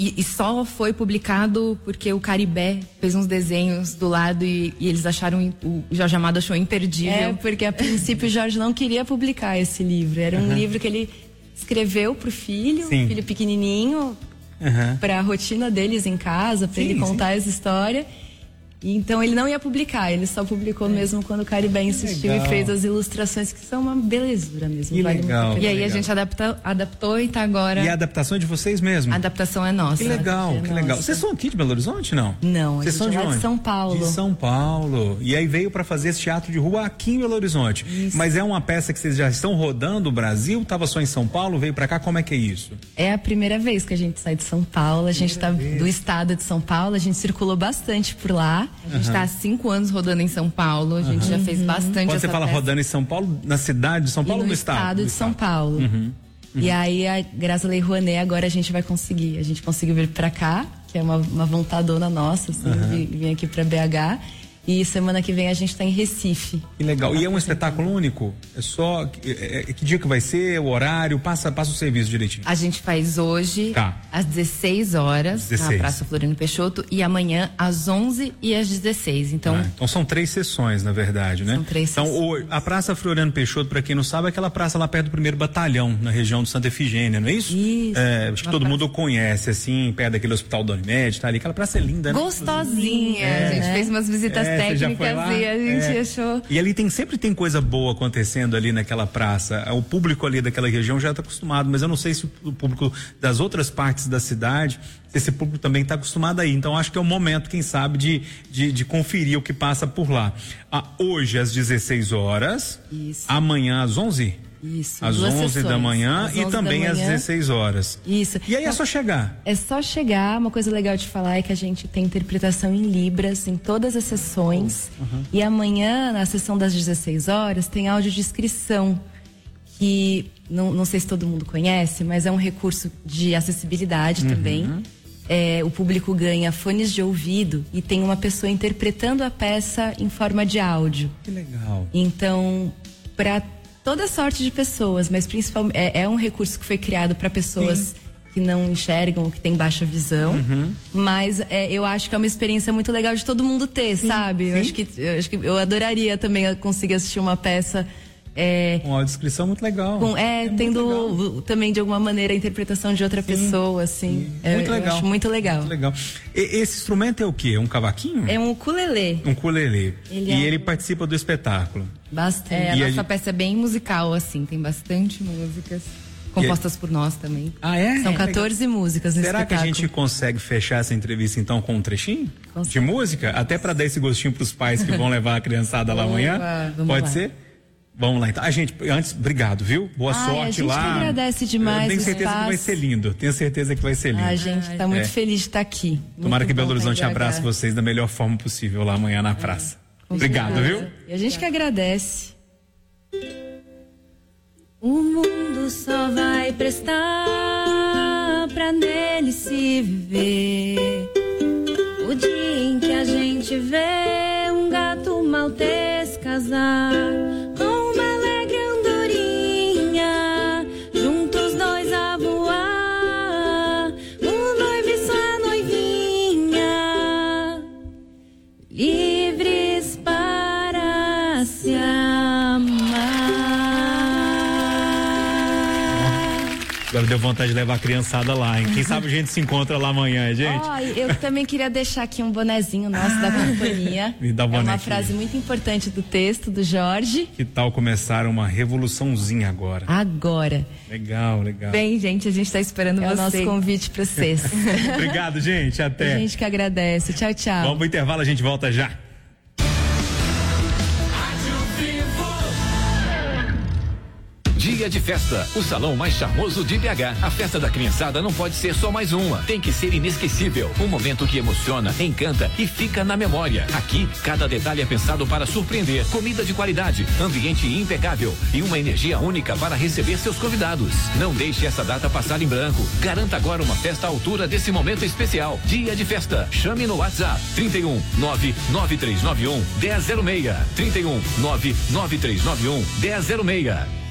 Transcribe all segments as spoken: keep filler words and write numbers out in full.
E, e só foi publicado porque o Caribé fez uns desenhos do lado e, e eles acharam, o Jorge Amado achou imperdível. É, porque a princípio o Jorge não queria publicar esse livro. Era um uhum. livro que ele escreveu pro filho, sim. filho pequenininho, uhum. pra rotina deles em casa, pra sim, ele contar sim. essa história. Então ele não ia publicar, ele só publicou é. mesmo quando o Caribé insistiu e fez as ilustrações, que são uma belezura mesmo. Que vale legal. E aí legal. a gente adapta, adaptou e tá agora... E a adaptação é de vocês mesmo? A adaptação é nossa. Que legal, é que legal. Vocês são aqui de Belo Horizonte, não? Não, vocês são de lá onde? de São Paulo. De São Paulo. E aí veio pra fazer esse teatro de rua aqui em Belo Horizonte. Isso. Mas é uma peça que vocês já estão rodando o Brasil? Tava só em São Paulo, veio pra cá, como é que é isso? É a primeira vez que a gente sai de São Paulo, a gente primeira tá vez. do estado de São Paulo, a gente circulou bastante por lá. A gente uhum. tá assim cinco anos rodando em São Paulo, a gente uhum. já fez bastante. Quando você fala peça. rodando em São Paulo, na cidade de São Paulo e ou no estado? estado? No estado de São Paulo. Uhum. Uhum. E aí, a, graças a Lei Rouanet, agora a gente vai conseguir. A gente conseguiu vir pra cá, que é uma, uma vontadona nossa, assim, uhum. vir, vir aqui pra B H. E semana que vem a gente tá em Recife. Que legal. E é um espetáculo único? É só... É, é, que dia que vai ser? O horário? Passa, passa o serviço direitinho. A gente faz hoje, tá. às dezesseis horas, dezesseis. Na Praça Floriano Peixoto, e amanhã às onze e às dezesseis. Então, ah, então são três sessões, na verdade, né? São três então, sessões. Então, a Praça Floriano Peixoto, para quem não sabe, é aquela praça lá perto do primeiro batalhão, na região do Santa Efigênia, não é isso? Isso. É, acho que todo praça. mundo conhece, assim, perto daquele hospital do Unimed, tá ali. Aquela praça é linda, né? Gostosinha. É, a gente né? fez umas visitas é, técnicas. E a gente é. achou. E ali tem, sempre tem coisa boa acontecendo ali naquela praça. O público ali daquela região já está acostumado, mas eu não sei se o público das outras partes da cidade, se esse público também está acostumado aí. Então acho que é o momento, quem sabe, de, de, de conferir o que passa por lá. Ah, hoje às dezesseis horas, Isso. amanhã às onze? Isso, às onze da manhã e também às dezesseis horas. Isso. E aí é só chegar? É só chegar. Uma coisa legal de falar é que a gente tem interpretação em Libras em todas as sessões. Uhum. E amanhã, na sessão das dezesseis horas, tem audiodescrição, que não, não sei se todo mundo conhece, mas é um recurso de acessibilidade uhum. também. É, o público ganha fones de ouvido e tem uma pessoa interpretando a peça em forma de áudio. Que legal. Então, para toda sorte de pessoas, mas principalmente é, é um recurso que foi criado para pessoas Sim. que não enxergam, que têm baixa visão, uhum. mas é, eu acho que é uma experiência muito legal de todo mundo ter, Sim. sabe? Sim. Eu acho que eu acho que eu adoraria também conseguir assistir uma peça é, com uma descrição muito legal. Com, é, é tendo legal. Também de alguma maneira a interpretação de outra Sim. pessoa, assim. É, muito legal. Eu acho muito legal. Muito legal. E, esse instrumento é o quê? É um cavaquinho? É um ukulele. Um ukulele. Ele e é ele um... participa do espetáculo. Bastante. É, a e nossa a... peça é bem musical, assim, tem bastante músicas compostas e... por nós também. Ah, é? São quatorze é. músicas nesse Será espetáculo. que a gente consegue fechar essa entrevista então com um trechinho consegue. de música? Até para dar esse gostinho pros pais que vão levar a criançada lá amanhã? Vamos Pode lá. ser? Vamos lá então. A ah, gente, antes, obrigado, viu? Boa Ai, sorte a gente lá. Que agradece demais. Eu tenho certeza espaço. que vai ser lindo. Tenho certeza que vai ser lindo. A gente está muito é. feliz de estar aqui. Tomara muito que Belo Horizonte abrace vocês da melhor forma possível lá amanhã na praça. É. Obrigado, viu? E a gente que agradece. O mundo só vai prestar pra nele se viver. O dia em que a gente vê um gato maltês casar com uma alegre andorinha, juntos dois a voar, o noivo e sua noivinha, livres para se amar. Agora deu vontade de levar a criançada lá, hein? Quem sabe a gente se encontra lá amanhã, gente? Oh, eu também queria deixar aqui um bonezinho nosso ah, da companhia. Me dá o é boné uma aqui. Frase muito importante do texto do Jorge. Que tal começar uma revoluçãozinha agora? Agora. Legal, legal. Bem, gente, a gente está esperando é você. É o nosso convite para vocês. Obrigado, gente. Até. A gente que agradece. Tchau, tchau. Vamos pro intervalo, a gente volta já. Dia de festa, o salão mais charmoso de B H. A festa da criançada não pode ser só mais uma, tem que ser inesquecível. Um momento que emociona, encanta e fica na memória. Aqui, cada detalhe é pensado para surpreender. Comida de qualidade, ambiente impecável e uma energia única para receber seus convidados. Não deixe essa data passar em branco. Garanta agora uma festa à altura desse momento especial. Dia de festa. Chame no WhatsApp trinta e um, nove nove três nove um, um zero zero seis. trinta e um, nove nove três nove um, um zero zero seis.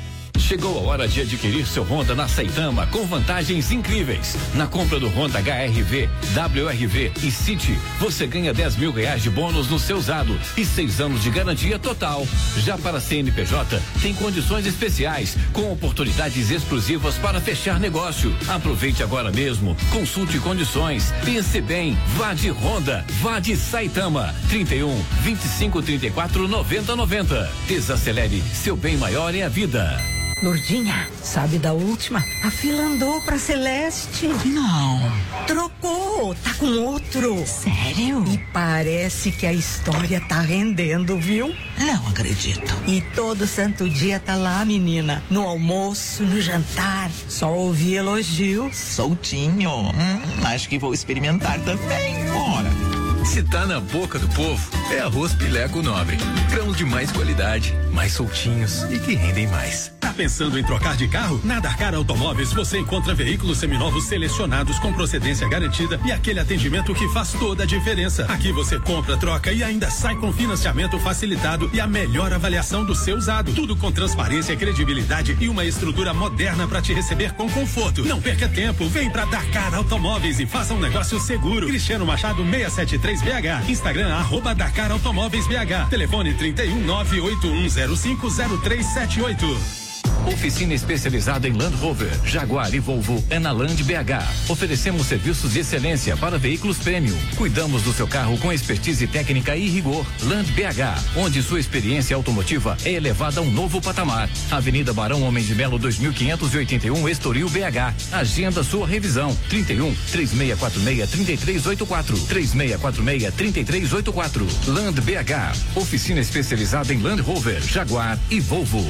Chegou a hora de adquirir seu Honda na Saitama com vantagens incríveis. Na compra do Honda H R V, W R V e City, você ganha dez mil reais de bônus no seu usado e seis anos de garantia total. Já para C N P J, tem condições especiais com oportunidades exclusivas para fechar negócio. Aproveite agora mesmo. Consulte condições. Pense bem. Vá de Honda. Vá de Saitama. trinta e um, vinte e cinco, trinta e quatro, noventa, noventa. Desacelere. Seu bem maior é a vida. Lourdinha, sabe da última? A fila andou pra Celeste. Não. Trocou, tá com outro. Sério? E parece que a história tá rendendo, viu? Não acredito. E todo santo dia tá lá, menina. No almoço, no jantar. Só ouvi elogios. Soltinho. Hum, acho que vou experimentar também. Bora. Se tá na boca do povo, é arroz Pileco Nobre. Grãos de mais qualidade, mais soltinhos e que rendem mais. Tá pensando em trocar de carro? Na Dakar Automóveis você encontra veículos seminovos selecionados com procedência garantida e aquele atendimento que faz toda a diferença. Aqui você compra, troca e ainda sai com financiamento facilitado e a melhor avaliação do seu usado. Tudo com transparência, credibilidade e uma estrutura moderna para te receber com conforto. Não perca tempo, vem pra Dakar Automóveis e faça um negócio seguro. Cristiano Machado seiscentos e setenta e três B H. Instagram arroba Dakar Automóveis B H. Telefone trinta e um, nove oito um zero cinco zero três sete oito. Oficina especializada em Land Rover, Jaguar e Volvo é na Land B H. Oferecemos serviços de excelência para veículos premium. Cuidamos do seu carro com expertise técnica e rigor. Land B H, onde sua experiência automotiva é elevada a um novo patamar. Avenida Barão Homem de Melo dois mil quinhentos e oitenta e um, Estoril B H. Agenda sua revisão. trinta e um, três seis quatro seis, três três oito quatro. três seis quatro seis, três três oito quatro. Land B H, oficina especializada em Land Rover, Jaguar e Volvo.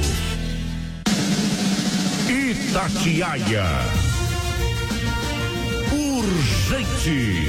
Itatiaia. Urgente.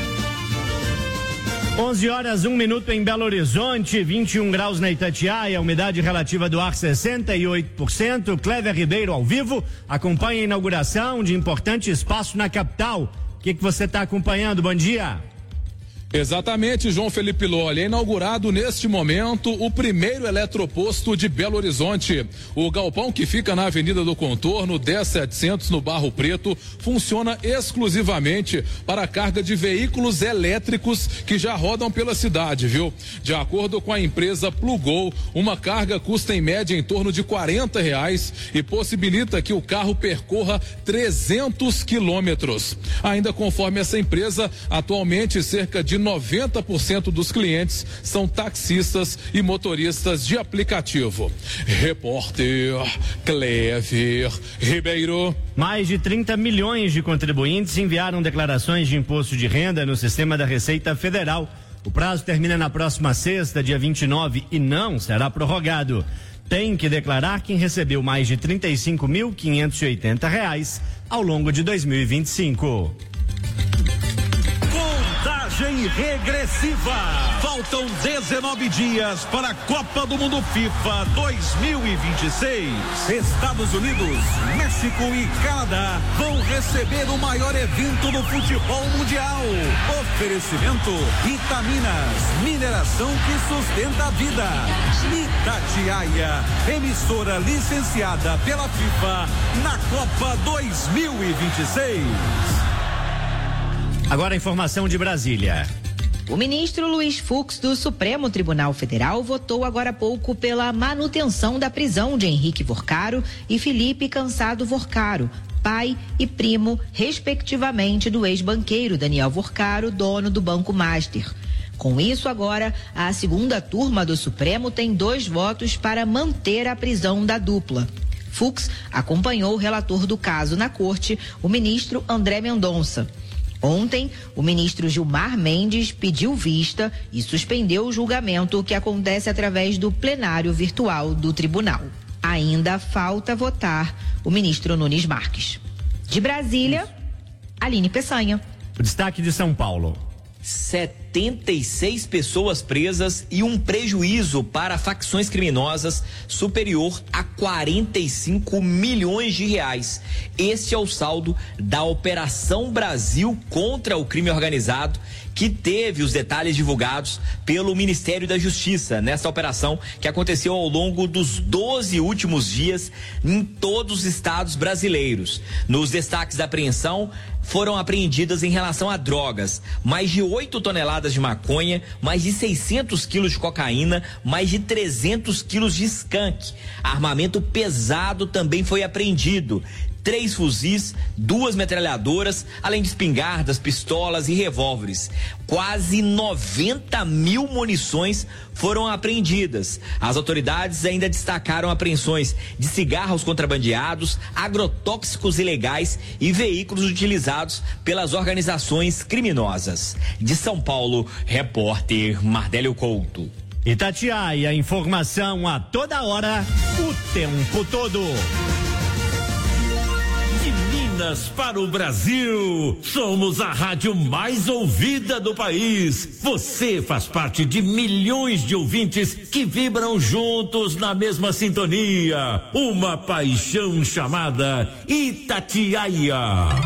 onze horas, um minuto em Belo Horizonte, vinte e um graus na Itatiaia, umidade relativa do ar sessenta e oito por cento. Cléver Ribeiro ao vivo acompanha a inauguração de importante espaço na capital. O que que você está acompanhando? Bom dia. Exatamente, João Felipe Lolli. É inaugurado neste momento o primeiro eletroposto de Belo Horizonte. O galpão, que fica na Avenida do Contorno, dez mil e setecentos, no Barro Preto, funciona exclusivamente para a carga de veículos elétricos que já rodam pela cidade, viu? De acordo com a empresa Plugol, uma carga custa em média em torno de quarenta reais e possibilita que o carro percorra trezentos quilômetros. Ainda conforme essa empresa, atualmente cerca de noventa por cento dos clientes são taxistas e motoristas de aplicativo. Repórter Cléver Ribeiro. Mais de trinta milhões de contribuintes enviaram declarações de imposto de renda no sistema da Receita Federal. O prazo termina na próxima sexta, dia vinte e nove, e não será prorrogado. Tem que declarar quem recebeu mais de trinta e cinco mil, quinhentos e oitenta reais ao longo de dois mil e vinte e cinco. Contagem regressiva. Faltam dezenove dias para a Copa do Mundo FIFA dois mil e vinte e seis. Estados Unidos, México e Canadá vão receber o maior evento do futebol mundial. Oferecimento Itaminas, mineração que sustenta a vida. Itatiaia, emissora licenciada pela FIFA na Copa dois mil e vinte e seis. Agora a informação de Brasília. O ministro Luiz Fux do Supremo Tribunal Federal votou agora há pouco pela manutenção da prisão de Henrique Vorcaro e Felipe Cansado Vorcaro, pai e primo, respectivamente, do ex-banqueiro Daniel Vorcaro, dono do Banco Master. Com isso, agora, a segunda turma do Supremo tem dois votos para manter a prisão da dupla. Fux acompanhou o relator do caso na corte, o ministro André Mendonça. Ontem, o ministro Gilmar Mendes pediu vista e suspendeu o julgamento, que acontece através do plenário virtual do tribunal. Ainda falta votar o ministro Nunes Marques. De Brasília, Aline Peçanha. O destaque de São Paulo. Sete setenta e seis pessoas presas e um prejuízo para facções criminosas superior a quarenta e cinco milhões de reais. Este é o saldo da Operação Brasil contra o crime organizado, que teve os detalhes divulgados pelo Ministério da Justiça nessa operação que aconteceu ao longo dos doze últimos dias em todos os estados brasileiros. Nos destaques da apreensão, foram apreendidas em relação a drogas, mais de oito toneladas de maconha, mais de seiscentos quilos de cocaína, mais de trezentos quilos de skunk. Armamento pesado também foi apreendido. Três fuzis, duas metralhadoras, além de espingardas, pistolas e revólveres. Quase noventa mil munições foram apreendidas. As autoridades ainda destacaram apreensões de cigarros contrabandeados, agrotóxicos ilegais e veículos utilizados pelas organizações criminosas. De São Paulo, repórter Mardélio Couto. Itatiaia, informação a toda hora, o tempo todo. Minas para o Brasil, somos a rádio mais ouvida do país. Você faz parte de milhões de ouvintes que vibram juntos na mesma sintonia. Uma paixão chamada Itatiaia.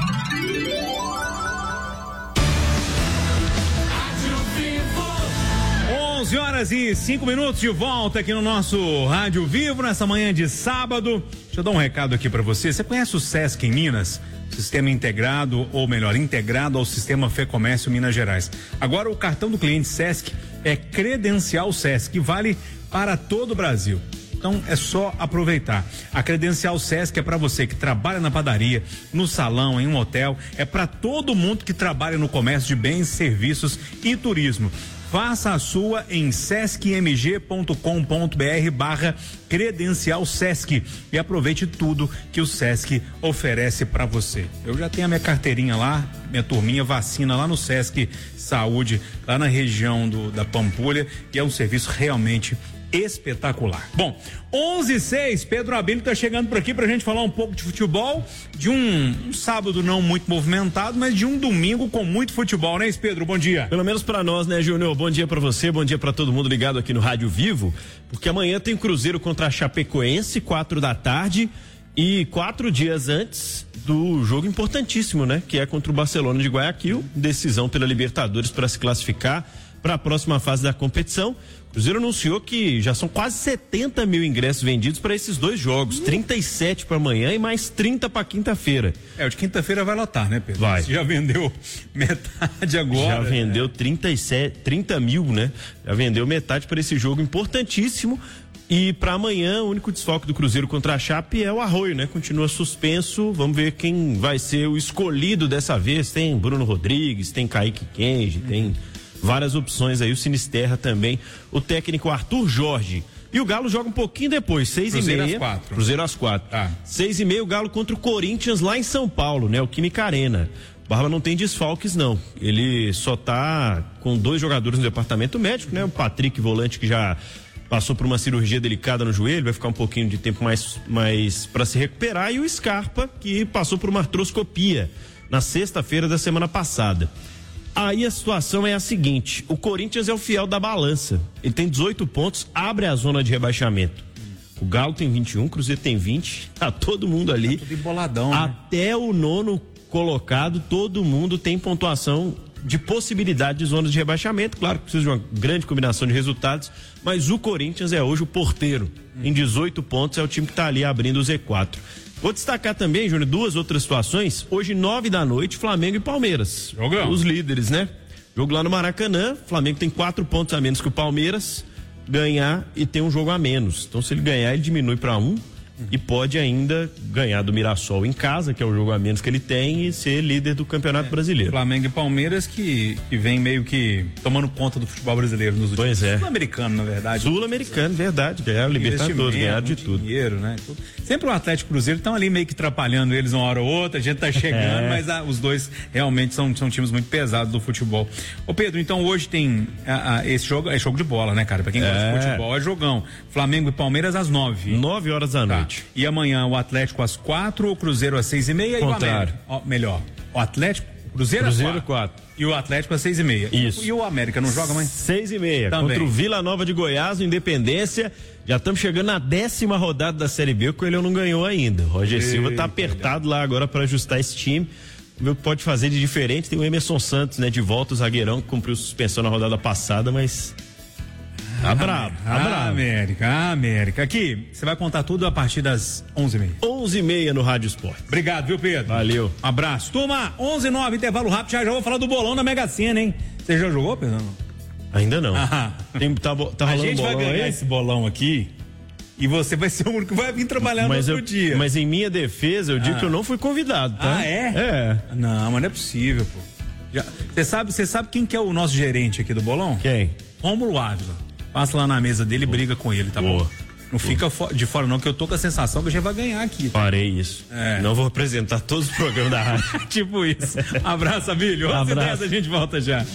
onze horas e cinco minutos de volta aqui no nosso Rádio Vivo nessa manhã de sábado. Deixa eu dar um recado aqui para você. Você conhece o Sesc em Minas? Sistema integrado, ou melhor, integrado ao Sistema Fê Comércio Minas Gerais. Agora o cartão do cliente Sesc é Credencial Sesc, que vale para todo o Brasil. Então é só aproveitar. A Credencial Sesc é para você que trabalha na padaria, no salão, em um hotel, é para todo mundo que trabalha no comércio de bens, serviços e turismo. Faça a sua em sescmg.com.br barra credencial Sesc e aproveite tudo que o Sesc oferece para você. Eu já tenho a minha carteirinha lá, minha turminha vacina lá no Sesc Saúde, lá na região do, da Pampulha, e é um serviço realmente espetacular. Bom, onze e seis, Pedro Abílio está chegando por aqui pra gente falar um pouco de futebol, de um, um sábado não muito movimentado, mas de um domingo com muito futebol, né, Pedro? Bom dia. Pelo menos pra nós, né, Júnior? Bom dia pra você, bom dia pra todo mundo ligado aqui no Rádio Vivo, porque amanhã tem Cruzeiro contra a Chapecoense, quatro da tarde, e quatro dias antes do jogo importantíssimo, né, que é contra o Barcelona de Guayaquil, decisão pela Libertadores para se classificar para a próxima fase da competição. O Cruzeiro anunciou que já são quase setenta mil ingressos vendidos para esses dois jogos, trinta e sete para amanhã e mais trinta para quinta-feira. É, o de quinta-feira vai lotar, né, Pedro? Vai. Você já vendeu metade agora. Já vendeu trinta e sete, trinta mil, né? Já vendeu metade para esse jogo importantíssimo. E para amanhã, o único desfalque do Cruzeiro contra a Chape é o Arroio, né? Continua suspenso. Vamos ver quem vai ser o escolhido dessa vez. Tem Bruno Rodrigues, tem Kaique Kenji, uhum. tem várias opções aí, o Sinisterra também, o técnico Arthur Jorge. E o Galo joga um pouquinho depois, seis e meia. Cruzeiro às quatro. Cruzeiro às quatro. Tá. Seis e meia, o Galo contra o Corinthians lá em São Paulo, né? O Química Arena. O Barba não tem desfalques, não. Ele só tá com dois jogadores no departamento médico, né? O Patrick, volante, que já passou por uma cirurgia delicada no joelho, vai ficar um pouquinho de tempo mais, mais para se recuperar. E o Scarpa, que passou por uma artroscopia na sexta-feira da semana passada. Aí a situação é a seguinte: o Corinthians é o fiel da balança. Ele tem dezoito pontos, abre a zona de rebaixamento. O Galo tem vinte e um, o Cruzeiro tem vinte, tá todo mundo ali. Tá tudo emboladão, né? Até o nono colocado, todo mundo tem pontuação de possibilidade de zonas de rebaixamento. Claro que precisa de uma grande combinação de resultados, mas o Corinthians é hoje o porteiro. Hum. Em dezoito pontos, é o time que tá ali abrindo o Z quatro. Vou destacar também, Júnior, duas outras situações. Hoje, nove da noite, Flamengo e Palmeiras. Jogão. Os líderes, né? Jogo lá no Maracanã. Flamengo tem quatro pontos a menos que o Palmeiras. Ganhar e tem um jogo a menos. Então, se ele ganhar, ele diminui para um. E pode ainda ganhar do Mirassol em casa, que é o jogo a menos que ele tem, e ser líder do Campeonato é, Brasileiro. Flamengo e Palmeiras que, que vem meio que tomando conta do futebol brasileiro nos últimos pois é. Sul-americano, na verdade. Sul-americano, verdade. Ganharam o Libertadores, ganharam de tudo. Dinheiro, né? Sempre o Atlético e o Cruzeiro estão ali meio que atrapalhando eles uma hora ou outra, a gente tá chegando, é. mas ah, os dois realmente são, são times muito pesados do futebol. Ô Pedro, então hoje tem ah, ah, esse jogo, é jogo de bola, né, cara? Pra quem gosta é. de futebol, é jogão. Flamengo e Palmeiras às nove. Nove horas da tá. noite. E amanhã o Atlético às quatro, o Cruzeiro às seis e meia e o América. Ó, melhor, o Atlético, Cruzeiro, Cruzeiro é quatro. E o Atlético é seis e meia. Isso. E o América não joga mais? Seis e meia. Também. Contra o Vila Nova de Goiás, no Independência. Já estamos chegando na décima rodada da Série B, o Coelho não ganhou ainda. O Roger Eita, Silva tá apertado lá agora para ajustar esse time. Ver o que pode fazer de diferente. Tem o Emerson Santos, né? De volta, o zagueirão, que cumpriu suspensão na rodada passada, mas... Tá bravo, tá bravo. América, América. Aqui, você vai contar tudo a partir das onze e meia. onze e meia no Rádio Esporte. Obrigado, viu, Pedro? Valeu. Abraço. Turma, onze e nove, intervalo rápido. Já já vou falar do bolão da Mega Sena, hein? Você já jogou, Pedro? Ainda não. Ah. Tem, tá, tá a rolando gente bolão vai ganhar aí? esse bolão aqui e você vai ser o único que vai vir trabalhar mas no eu, outro dia. Mas em minha defesa, eu digo Ah. que eu não fui convidado, tá? Ah, é? É. Não, mas não é possível, pô. Você sabe, você sabe quem que é o nosso gerente aqui do bolão? Quem? Rômulo Ávila. Passa lá na mesa dele e briga com ele, tá Boa. bom? Não fica fo- de fora não, que eu tô com a sensação que a gente vai ganhar aqui. Parei isso. É. Não vou apresentar todos os programas da rádio. Tipo isso. Abraço, Abílio. onze e dez, a gente volta já.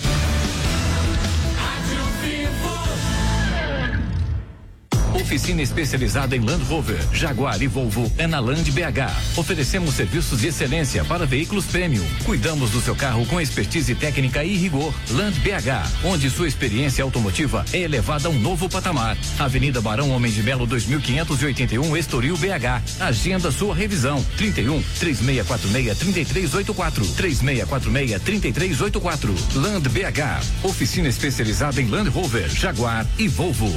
Oficina especializada em Land Rover, Jaguar e Volvo é na Land B H. Oferecemos serviços de excelência para veículos premium. Cuidamos do seu carro com expertise técnica e rigor. Land B H, onde sua experiência automotiva é elevada a um novo patamar. Avenida Barão Homem de Melo dois mil quinhentos e oitenta e um, Estoril, B H. Agenda sua revisão. trinta e um, três seis quatro seis, três três oito quatro. três seis quatro seis, três três oito quatro. Land B H, oficina especializada em Land Rover, Jaguar e Volvo.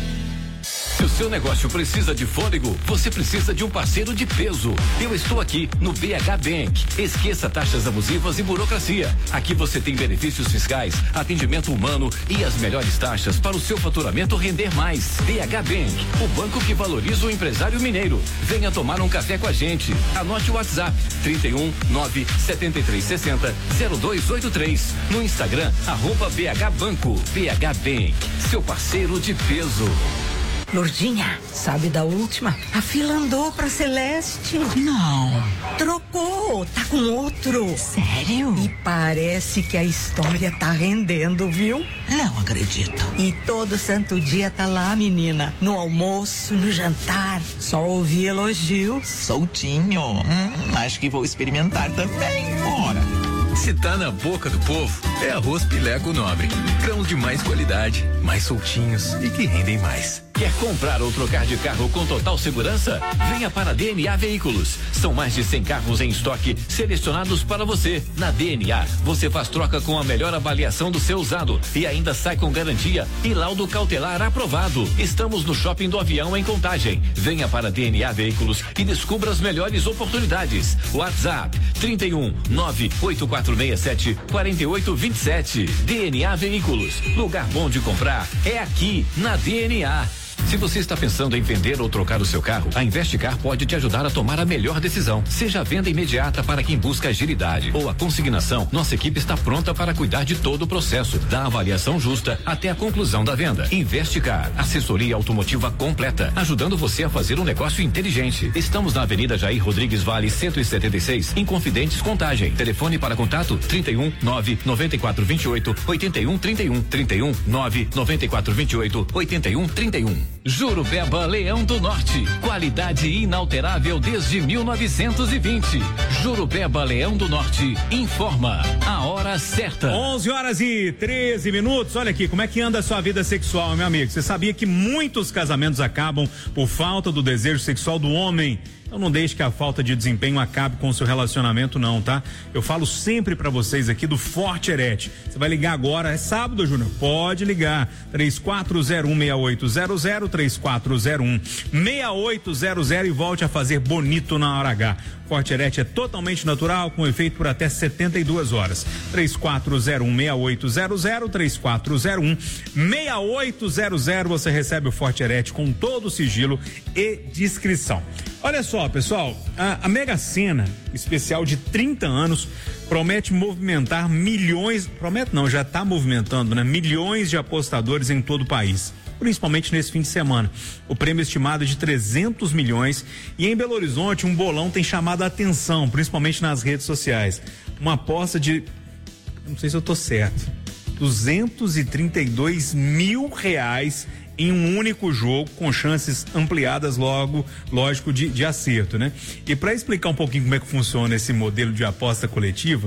Se o seu negócio precisa de fôlego, você precisa de um parceiro de peso. Eu estou aqui no B H Bank. Esqueça taxas abusivas e burocracia. Aqui você tem benefícios fiscais, atendimento humano e as melhores taxas para o seu faturamento render mais. B H Bank, o banco que valoriza o empresário mineiro. Venha tomar um café com a gente. Anote o WhatsApp trinta e um, nove, setenta e três, sessenta, zero dois oito três. No Instagram, arroba B H Banco. B H Bank, seu parceiro de peso. Lourdinha, sabe da última? A fila andou pra Celeste. Não. Trocou, tá com outro. Sério? E parece que a história tá rendendo, viu? Não acredito. E todo santo dia tá lá, menina. No almoço, no jantar. Só ouvi elogios. Soltinho. Hum, acho que vou experimentar também. Bora. Se tá na boca do povo, é arroz Pileco Nobre. Grãos de mais qualidade, mais soltinhos e que rendem mais. Quer comprar ou trocar de carro com total segurança? Venha para a D N A Veículos. São mais de cem carros em estoque selecionados para você. Na D N A, você faz troca com a melhor avaliação do seu usado e ainda sai com garantia e laudo cautelar aprovado. Estamos no Shopping do Avião em Contagem. Venha para a D N A Veículos e descubra as melhores oportunidades. WhatsApp trinta e um, nove oito quatro seis sete, quatro oito dois sete. D N A Veículos. Lugar bom de comprar é aqui na D N A. Se você está pensando em vender ou trocar o seu carro, a Investicar pode te ajudar a tomar a melhor decisão. Seja a venda imediata para quem busca agilidade ou a consignação, nossa equipe está pronta para cuidar de todo o processo, da avaliação justa até a conclusão da venda. Investicar, assessoria automotiva completa, ajudando você a fazer um negócio inteligente. Estamos na Avenida Jair Rodrigues Vale cento e setenta e seis, em Confidentes Contagem. Telefone para contato trinta e um, nove, noventa e quatro, vinte e oito, oitenta e um, trinta e um, trinta e um, nove, noventa e quatro, vinte e oito, oitenta e um, trinta e um. Jurupeba Leão do Norte, qualidade inalterável desde mil novecentos e vinte. Jurupeba Leão do Norte informa a hora certa. onze horas e treze minutos. Olha aqui, como é que anda a sua vida sexual, meu amigo? Você sabia que muitos casamentos acabam por falta do desejo sexual do homem? Então não deixe que a falta de desempenho acabe com o seu relacionamento não, tá? Eu falo sempre pra vocês aqui do Forte Erete. Você vai ligar agora, é sábado, Júnior? Pode ligar. três quatro zero um, seis oito zero zero, três quatro zero um, seis oito zero zero e volte a fazer bonito na hora H. Forte Erete é totalmente natural, com efeito por até setenta e duas horas. três quatro zero um, seis oito zero zero, três quatro zero um, seis oito zero zero. Você recebe o Forte Erete com todo o sigilo e discrição. Olha só, pessoal, a, a Mega Sena, especial de trinta anos, promete movimentar milhões, promete não, já está movimentando, né? Milhões de apostadores em todo o país, principalmente nesse fim de semana. O prêmio estimado é de trezentos milhões e em Belo Horizonte um bolão tem chamado a atenção, principalmente nas redes sociais. Uma aposta de, não sei se eu tô certo, duzentos e trinta e dois mil reais em um único jogo, com chances ampliadas logo, lógico, de, de acerto, né? E para explicar um pouquinho como é que funciona esse modelo de aposta coletiva,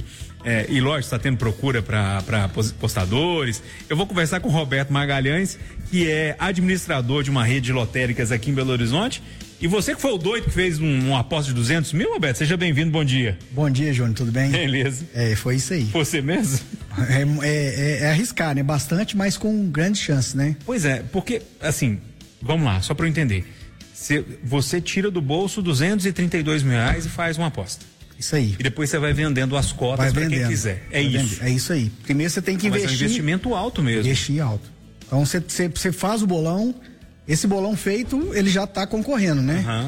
É, e lógico, está tendo procura para postadores. Eu vou conversar com o Roberto Magalhães, que é administrador de uma rede de lotéricas aqui em Belo Horizonte. E você que foi o doido que fez um, um aposta de duzentos mil, Roberto, seja bem-vindo, bom dia. Bom dia, Júnior, tudo bem? Beleza. É, foi isso aí. Você mesmo? É, é, é arriscar, né? Bastante, mas com grande chance, né? Pois é, porque, assim, vamos lá, só para eu entender. Você, você tira do bolso duzentos e trinta e dois mil reais e faz uma aposta. Isso aí. E depois você vai vendendo as cotas para quem quiser. É vai isso. Vender. É isso aí. Primeiro você tem que Mas investir. É um investimento alto mesmo. Investir alto. Então você, você, você faz o bolão, esse bolão feito, ele já está concorrendo, né? Uhum.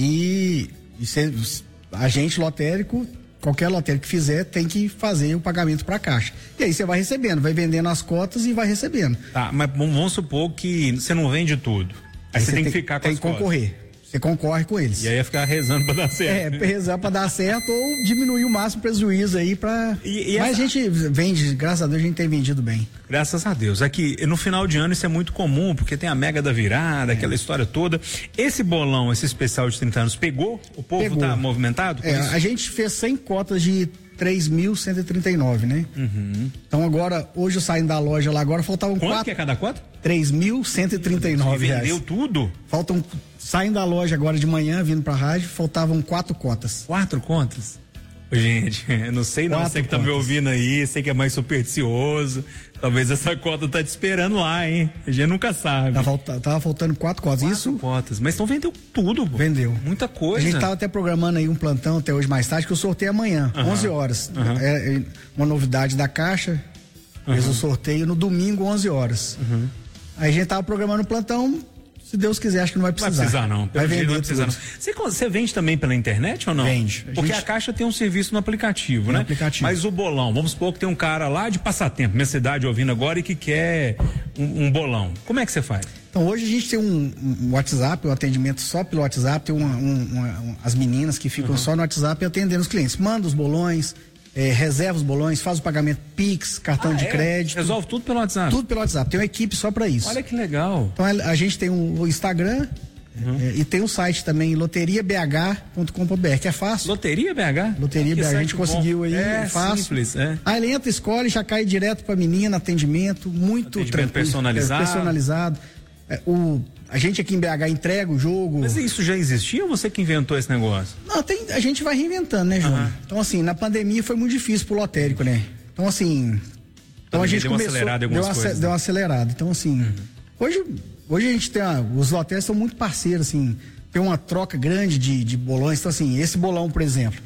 E, e você, agente lotérico, qualquer lotérico que fizer, tem que fazer o pagamento para a Caixa. E aí você vai recebendo, vai vendendo as cotas e vai recebendo. Tá, mas vamos supor que você não vende tudo. Aí, aí você, você tem, tem que ficar com tem as que concorrer. Cotas. Você concorre com eles. E aí ia ficar rezando pra dar certo. É, rezar pra dar certo ou diminuir o máximo prejuízo aí pra... E, e Mas essa... a gente vende, graças a Deus, a gente tem vendido bem. Graças a Deus. Aqui, no final de ano isso é muito comum, porque tem a mega da virada, é. aquela história toda. Esse bolão, esse especial de trinta anos, pegou? O povo pegou. Tá movimentado? É, a gente fez cem cotas de três mil cento e trinta e nove, né? Uhum. Então agora, hoje eu saindo da loja lá, agora faltavam quanto quatro... que é cada cota? três mil cento e trinta e nove reais. Vendeu tudo? Faltam, saindo da loja agora de manhã, vindo pra rádio, faltavam quatro cotas. Quatro contas? Gente, eu não sei não, você que tá me ouvindo aí, sei que é mais supersticioso, talvez essa cota tá te esperando lá, hein? A gente nunca sabe. Tá falta, tava faltando quatro cotas, quatro isso? cotas, mas então vendeu tudo, pô. Vendeu. Muita coisa. A gente tava até programando aí um plantão até hoje mais tarde, que eu sorteio amanhã, uhum. onze horas. Uhum. É, é uma novidade da Caixa, fez uhum. o sorteio no domingo, onze horas. Uhum. Aí a gente tava programando um plantão, se Deus quiser, acho que não vai precisar. Vai precisar não, vai vender não vai precisar não. Você, você vende também pela internet ou não? Vende. A Porque gente... a Caixa tem um serviço no aplicativo, no né? aplicativo. Mas o bolão, vamos supor que tem um cara lá de Passatempo, minha cidade ouvindo agora e que quer um, um bolão. Como é que você faz? Então hoje a gente tem um, um WhatsApp, um atendimento só pelo WhatsApp, tem uma, um, uma, um, as meninas que ficam uhum. só no WhatsApp atendendo os clientes. Manda os bolões, É, reserva os bolões, faz o pagamento Pix, cartão ah, de é? crédito. Resolve tudo pelo WhatsApp? Tudo pelo WhatsApp, tem uma equipe só pra isso. Olha que legal. Então a, a gente tem um, o Instagram uhum. é, e tem o site também, loteria b h ponto com ponto b r, que é fácil. Loteria B H? Loteria B H, a gente conseguiu aí, é fácil. Simples, é. Aí ele entra, escolhe, já cai direto pra menina, atendimento, muito atendimento tranquilo. personalizado. É, personalizado. É, o, a gente aqui em B H entrega o jogo. Mas isso já existia ou você que inventou esse negócio? Não, tem, a gente vai reinventando, né, João? Uhum. Então, assim, na pandemia foi muito difícil pro lotérico, né? Então, assim. Então a gente deu começou. Uma acelerada em algumas deu, uma, coisas, deu né? uma acelerada. Então, assim. Uhum. Hoje, hoje a gente tem. A, os lotéricos são muito parceiros, assim. Tem uma troca grande de, de bolões. Então, assim, esse bolão, por exemplo.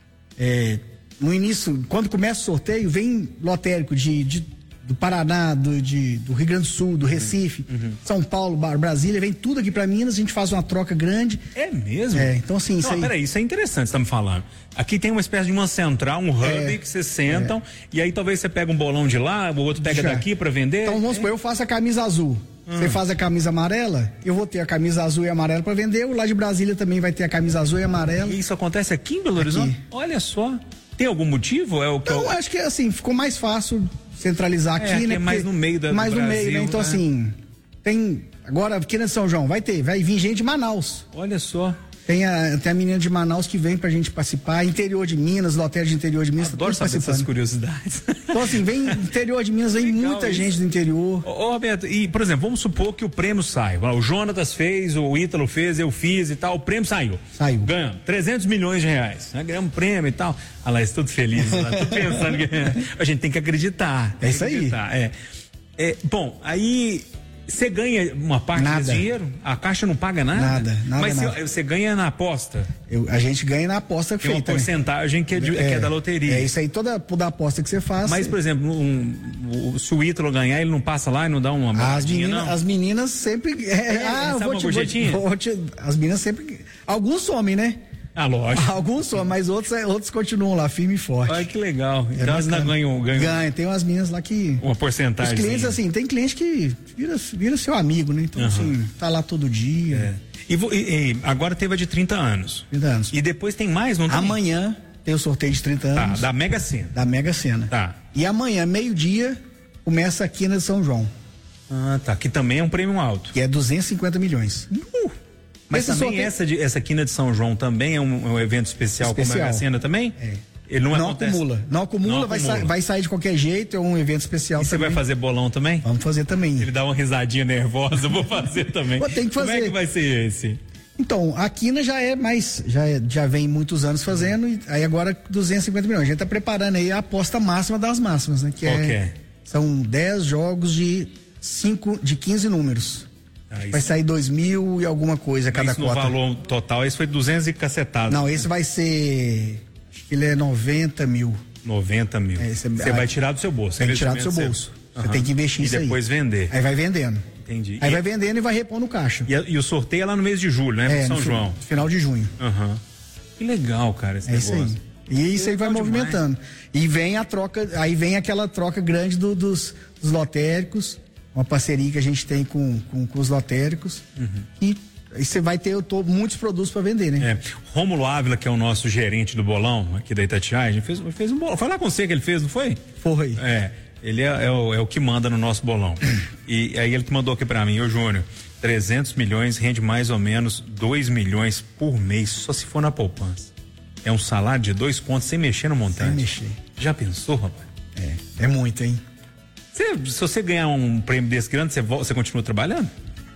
É, no início, quando começa o sorteio, vem lotérico de. de do Paraná, do, de, do Rio Grande do Sul, do Recife, uhum. São Paulo, Brasília, vem tudo aqui pra Minas, a gente faz uma troca grande. É mesmo? É, então assim, isso não, aí... peraí, isso é interessante, você tá me falando. Aqui tem uma espécie de uma central, um hub é, que vocês sentam, é. e aí talvez você pega um bolão de lá, o outro pega Já. daqui pra vender. Então vamos é. supor, eu faço a camisa azul, hum. você faz a camisa amarela, eu vou ter a camisa azul e amarela pra vender, o lá de Brasília também vai ter a camisa azul e amarela. E isso acontece aqui em Belo Horizonte? Aqui. Olha só. Tem algum motivo? É o que Não, eu... acho que assim, ficou mais fácil centralizar aqui, é, aqui né? É mais no meio da, mais do no Brasil, meio, né? Então, é. assim, tem. Agora, aqui na São João, vai ter, vai vir gente de Manaus. Olha só. Tem a, tem a menina de Manaus que vem pra gente participar, interior de Minas, lotérico de interior de Minas. Adoro saber essas curiosidades. Então, assim, vem interior de Minas, vem Legal muita isso. gente do interior. Ô, ô, Roberto, e, por exemplo, vamos supor que o prêmio sai. O Jonatas fez, o Ítalo fez, eu fiz e tal, o prêmio saiu. Saiu. Ganhamos trezentos milhões de reais. Né? Ganhamos prêmio e tal. Olha lá, estou feliz. Lá, tô pensando que a gente tem que acreditar. Tem é isso aí. É. É, bom, aí... Você ganha uma parte nada. desse dinheiro? A Caixa não paga nada? Nada, nada. Mas nada. você ganha na aposta? Eu, a gente ganha na aposta Tem feita. Tem uma porcentagem né? que, é de, é, que é da loteria. É isso aí, toda, toda aposta que você faz. Mas, por exemplo, um, um, se o Ítalo ganhar, ele não passa lá e não dá uma as meninas, não? As meninas sempre... É, é, ah, vou vou te, vou te, vou te, as meninas sempre... Alguns somem, né? Ah, lógico. Alguns só, mas outros, outros continuam lá, firme e forte. Olha que legal. É então elas ainda ganham, ganham. Ganha, tem umas meninas lá que. Uma porcentagem. Os clientes, assim, tem cliente que vira, vira seu amigo, né? Então, uhum. assim, tá lá todo dia. É. E, e, e agora teve a de trinta anos. trinta anos. E depois tem mais, não tem? Amanhã tem o sorteio de trinta anos. Tá, da Mega Sena. Da Mega Sena. Tá. E amanhã, meio-dia, começa aqui na São João. Ah, tá. Que também é um prêmio alto. Que é duzentos e cinquenta milhões. Uh! Mas Esse também sorteio... essa, de, essa quina de São João também é um, um evento especial, especial. com a Mega Sena também? É. Ele não, não acontece... acumula. Não acumula, não vai, acumula. Sa- vai sair de qualquer jeito, é um evento especial. E você vai fazer bolão também? Vamos fazer também. Ele dá uma risadinha nervosa, eu vou fazer também. Tem que fazer. Como é que vai ser esse? Então, a Quina já é mais, já, é, já vem muitos anos fazendo, e aí agora duzentos e cinquenta milhões. A gente tá preparando aí a aposta máxima das máximas, né? Que Qual é, que é? São dez jogos de cinco, de quinze números. Ah, vai sair dois mil e alguma coisa cada isso cota. No valor total, esse foi duzentos e cacetado. Não, esse vai ser, acho que ele é noventa mil. noventa mil. É, você vai tirar do seu bolso. Tem que tirar do seu bolso. Você uhum. tem que investir e isso aí. E depois vender. Aí vai vendendo. Entendi. Aí e... vai vendendo e vai repor no caixa. E, a, e o sorteio é lá no mês de julho, né? É, São no João. Final de junho. Uhum. Que legal, cara, esse é negócio. Isso aí. E isso aí vai movimentando. Demais. E vem a troca, aí vem aquela troca grande do, dos, dos lotéricos, uma parceria que a gente tem com, com, com os lotéricos. Uhum. E aí você vai ter eu tô, muitos produtos para vender, né? É. Rômulo Ávila, que é o nosso gerente do bolão aqui da Itatiaia, a gente fez, fez um bolão. Foi lá com você que ele fez, não foi? Foi. É. Ele é, é, o, é o que manda no nosso bolão. E aí ele mandou aqui pra mim, ô Júnior, trezentos milhões rende mais ou menos dois milhões por mês, só se for na poupança. É um salário de dois contos sem mexer no montante. Sem mexer. Já pensou, rapaz? É, é muito, hein? Você, se você ganhar um prêmio desse grande, você, você continua trabalhando?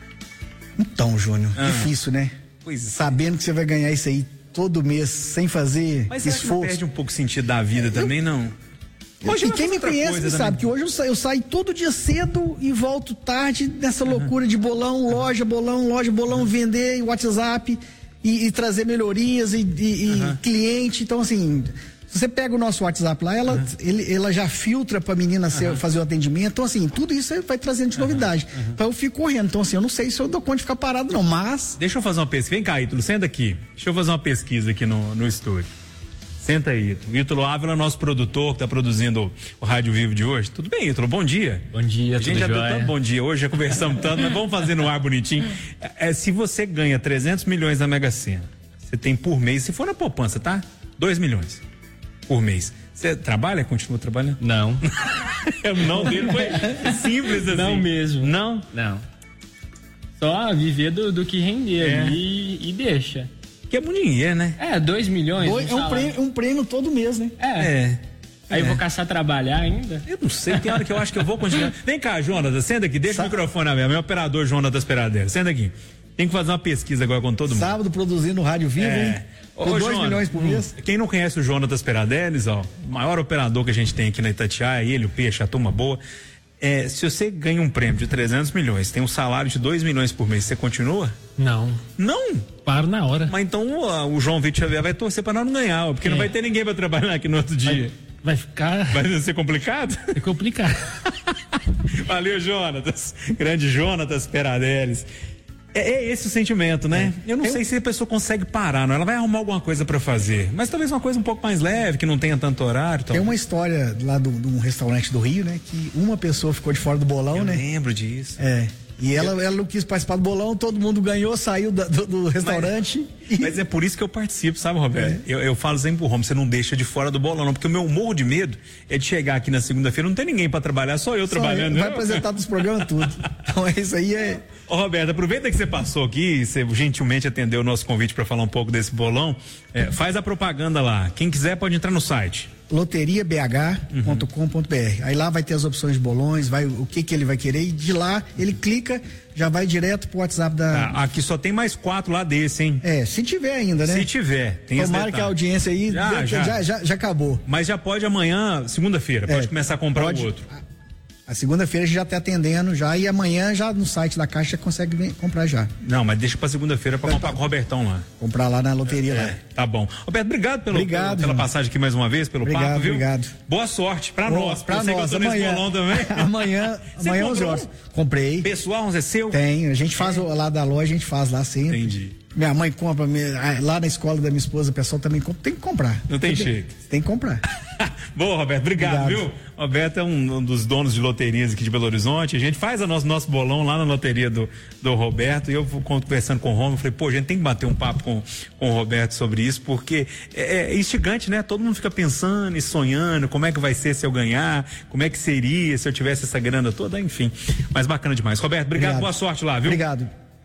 Então, Júnior, ah. difícil, né? Pois é. Sabendo que você vai ganhar isso aí todo mês sem fazer Mas esforço. Mas perde um pouco o sentido da vida é, também, eu... não? Hoje e quem me conhece me sabe que hoje eu saio, eu saio todo dia cedo e volto tarde nessa loucura uhum. de bolão, loja, bolão, loja, bolão, uhum. vender WhatsApp e, e trazer melhorias e, e, uhum. e cliente. Então, assim, se você pega o nosso WhatsApp lá, ela, uhum. ele, ela já filtra pra menina ser, uhum. fazer o atendimento. Então, assim, tudo isso vai trazendo de uhum. novidade. Uhum. Então, eu fico correndo. Então, assim, eu não sei se eu dou conta de ficar parado, não, mas... Deixa eu fazer uma pesquisa. Vem cá, Ítalo, senta aqui. Deixa eu fazer uma pesquisa aqui no, no estúdio. Senta aí, Ítalo. Ítalo Ávila, nosso produtor que está produzindo o Rádio Vivo de hoje. Tudo bem, Ítalo? Bom dia. Bom dia, a gente tudo já jóia. deu tanto bom dia hoje, já conversamos tanto, mas vamos fazer no ar bonitinho. É, se você ganha trezentos milhões na Mega Sena, você tem por mês, se for na poupança, tá? dois milhões por mês. Você trabalha? Continua trabalhando? Não. O não dele foi simples assim. Não mesmo. Não? Não. Só viver do, do que render é. ali e deixa. Que é bom dinheiro, né? É, dois milhões. Dois, é um prêmio, um prêmio todo mês, né? É. é. Aí é. vou caçar trabalhar ainda? Eu não sei, tem hora que eu acho que eu vou continuar. Vem cá, Jonatas, senta aqui, deixa Sa- o microfone aberto. Meu operador Jonatas Peradeira, senta aqui. Tem que fazer uma pesquisa agora com todo mundo. Sábado produzindo no Rádio Vivo, é. hein? Por dois milhões por mês. Quem não conhece o Jonatas Peradelis, ó, o maior operador que a gente tem aqui na Itatiaia, ele, o Peixe, a turma boa. É, se você ganha um prêmio de trezentos milhões, tem um salário de dois milhões por mês, você continua? Não. Não? Paro na hora. Mas então o, o João Vitor Xavier vai torcer para nós não ganhar, porque é. não vai ter ninguém para trabalhar aqui no outro vai, dia. Vai ficar... Vai ser complicado? É complicado. Valeu, Jonatas. Grande Jonatas Peradelis. É, é esse o sentimento, né? É. Eu não Eu... sei se a pessoa consegue parar, não. Ela vai arrumar alguma coisa para fazer. Mas talvez uma coisa um pouco mais leve, que não tenha tanto horário. Tem uma história lá de um restaurante do Rio, né? Que uma pessoa ficou de fora do bolão, Eu né? Eu lembro disso. É. E ela, ela não quis participar do bolão, todo mundo ganhou, saiu da, do, do restaurante. Mas, e... mas é por isso que eu participo, sabe, Roberto? É. Eu, eu falo sempre pro Romo, você não deixa de fora do bolão, não, porque o meu morro de medo é de chegar aqui na segunda-feira, não tem ninguém pra trabalhar, só eu só trabalhando. Eu, vai apresentar dos programas tudo. Então isso aí é... Ô, Roberto, aproveita que você passou aqui e você gentilmente atendeu o nosso convite para falar um pouco desse bolão, é, faz a propaganda lá. Quem quiser pode entrar no site. loteria b h ponto com ponto b r. Uhum. Aí lá vai ter as opções de bolões, vai o que que ele vai querer, e de lá ele clica, já vai direto pro WhatsApp da... Ah, aqui só tem mais quatro lá desse, hein? É, se tiver ainda, né? Se tiver, tem Tomara que a audiência aí já, já. Já, já, já acabou. Mas já pode amanhã, segunda-feira, pode é, começar a comprar pode, o outro. A segunda-feira a gente já tá atendendo já, e amanhã já no site da Caixa consegue vir, comprar já. Não, mas deixa pra segunda-feira pra comprar com o Robertão lá. Comprar lá na loteria é, lá. É, tá bom. Roberto, obrigado, pelo, obrigado, pela, pela passagem aqui mais uma vez, pelo obrigado, papo, viu? Obrigado. Boa sorte pra Boa, nós, pra você nós. gostou desse bolão também? amanhã, amanhã onze horas. Comprei. Pessoal, é seu? Tem, a gente faz é. lá da loja, a gente faz lá sempre. Entendi. Minha mãe compra, lá na escola da minha esposa, o pessoal também compra. Tem que comprar. Não tem jeito. Tem, tem que comprar. Boa, Roberto. Obrigado, obrigado, viu? Roberto é um, um dos donos de loterias aqui de Belo Horizonte. A gente faz o nosso, nosso bolão lá na loteria do, do Roberto. E eu conversando com o Romo, falei, pô, a gente tem que bater um papo com, com o Roberto sobre isso, porque é, é instigante, né? Todo mundo fica pensando e sonhando como é que vai ser se eu ganhar, como é que seria se eu tivesse essa grana toda, enfim. Mas bacana demais. Roberto, obrigado, obrigado. Boa sorte lá, viu? Obrigado.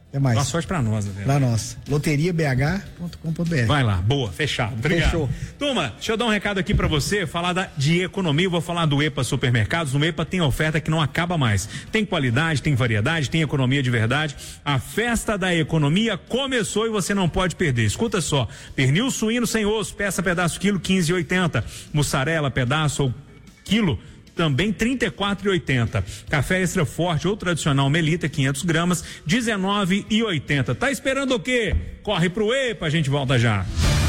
Até mais. Boa sorte pra nós, né? Pra nós. loteria b h ponto com ponto b r. Vai lá, boa, fechado. Obrigado. Fechou. Turma, deixa eu dar um recado aqui pra você, falar da, de economia, eu vou falar do EPA Supermercados. No EPA tem oferta que não acaba mais. Tem qualidade, tem variedade, tem economia de verdade. A festa da economia começou e você não pode perder. Escuta só, pernil suíno sem osso, peça pedaço quilo quinze e oitenta. Mussarela pedaço ou quilo também trinta e quatro e oitenta. Café extra forte ou tradicional Melita quinhentos gramas, dezenove e oitenta. Tá esperando o quê? Corre pro EPA, a gente volta já.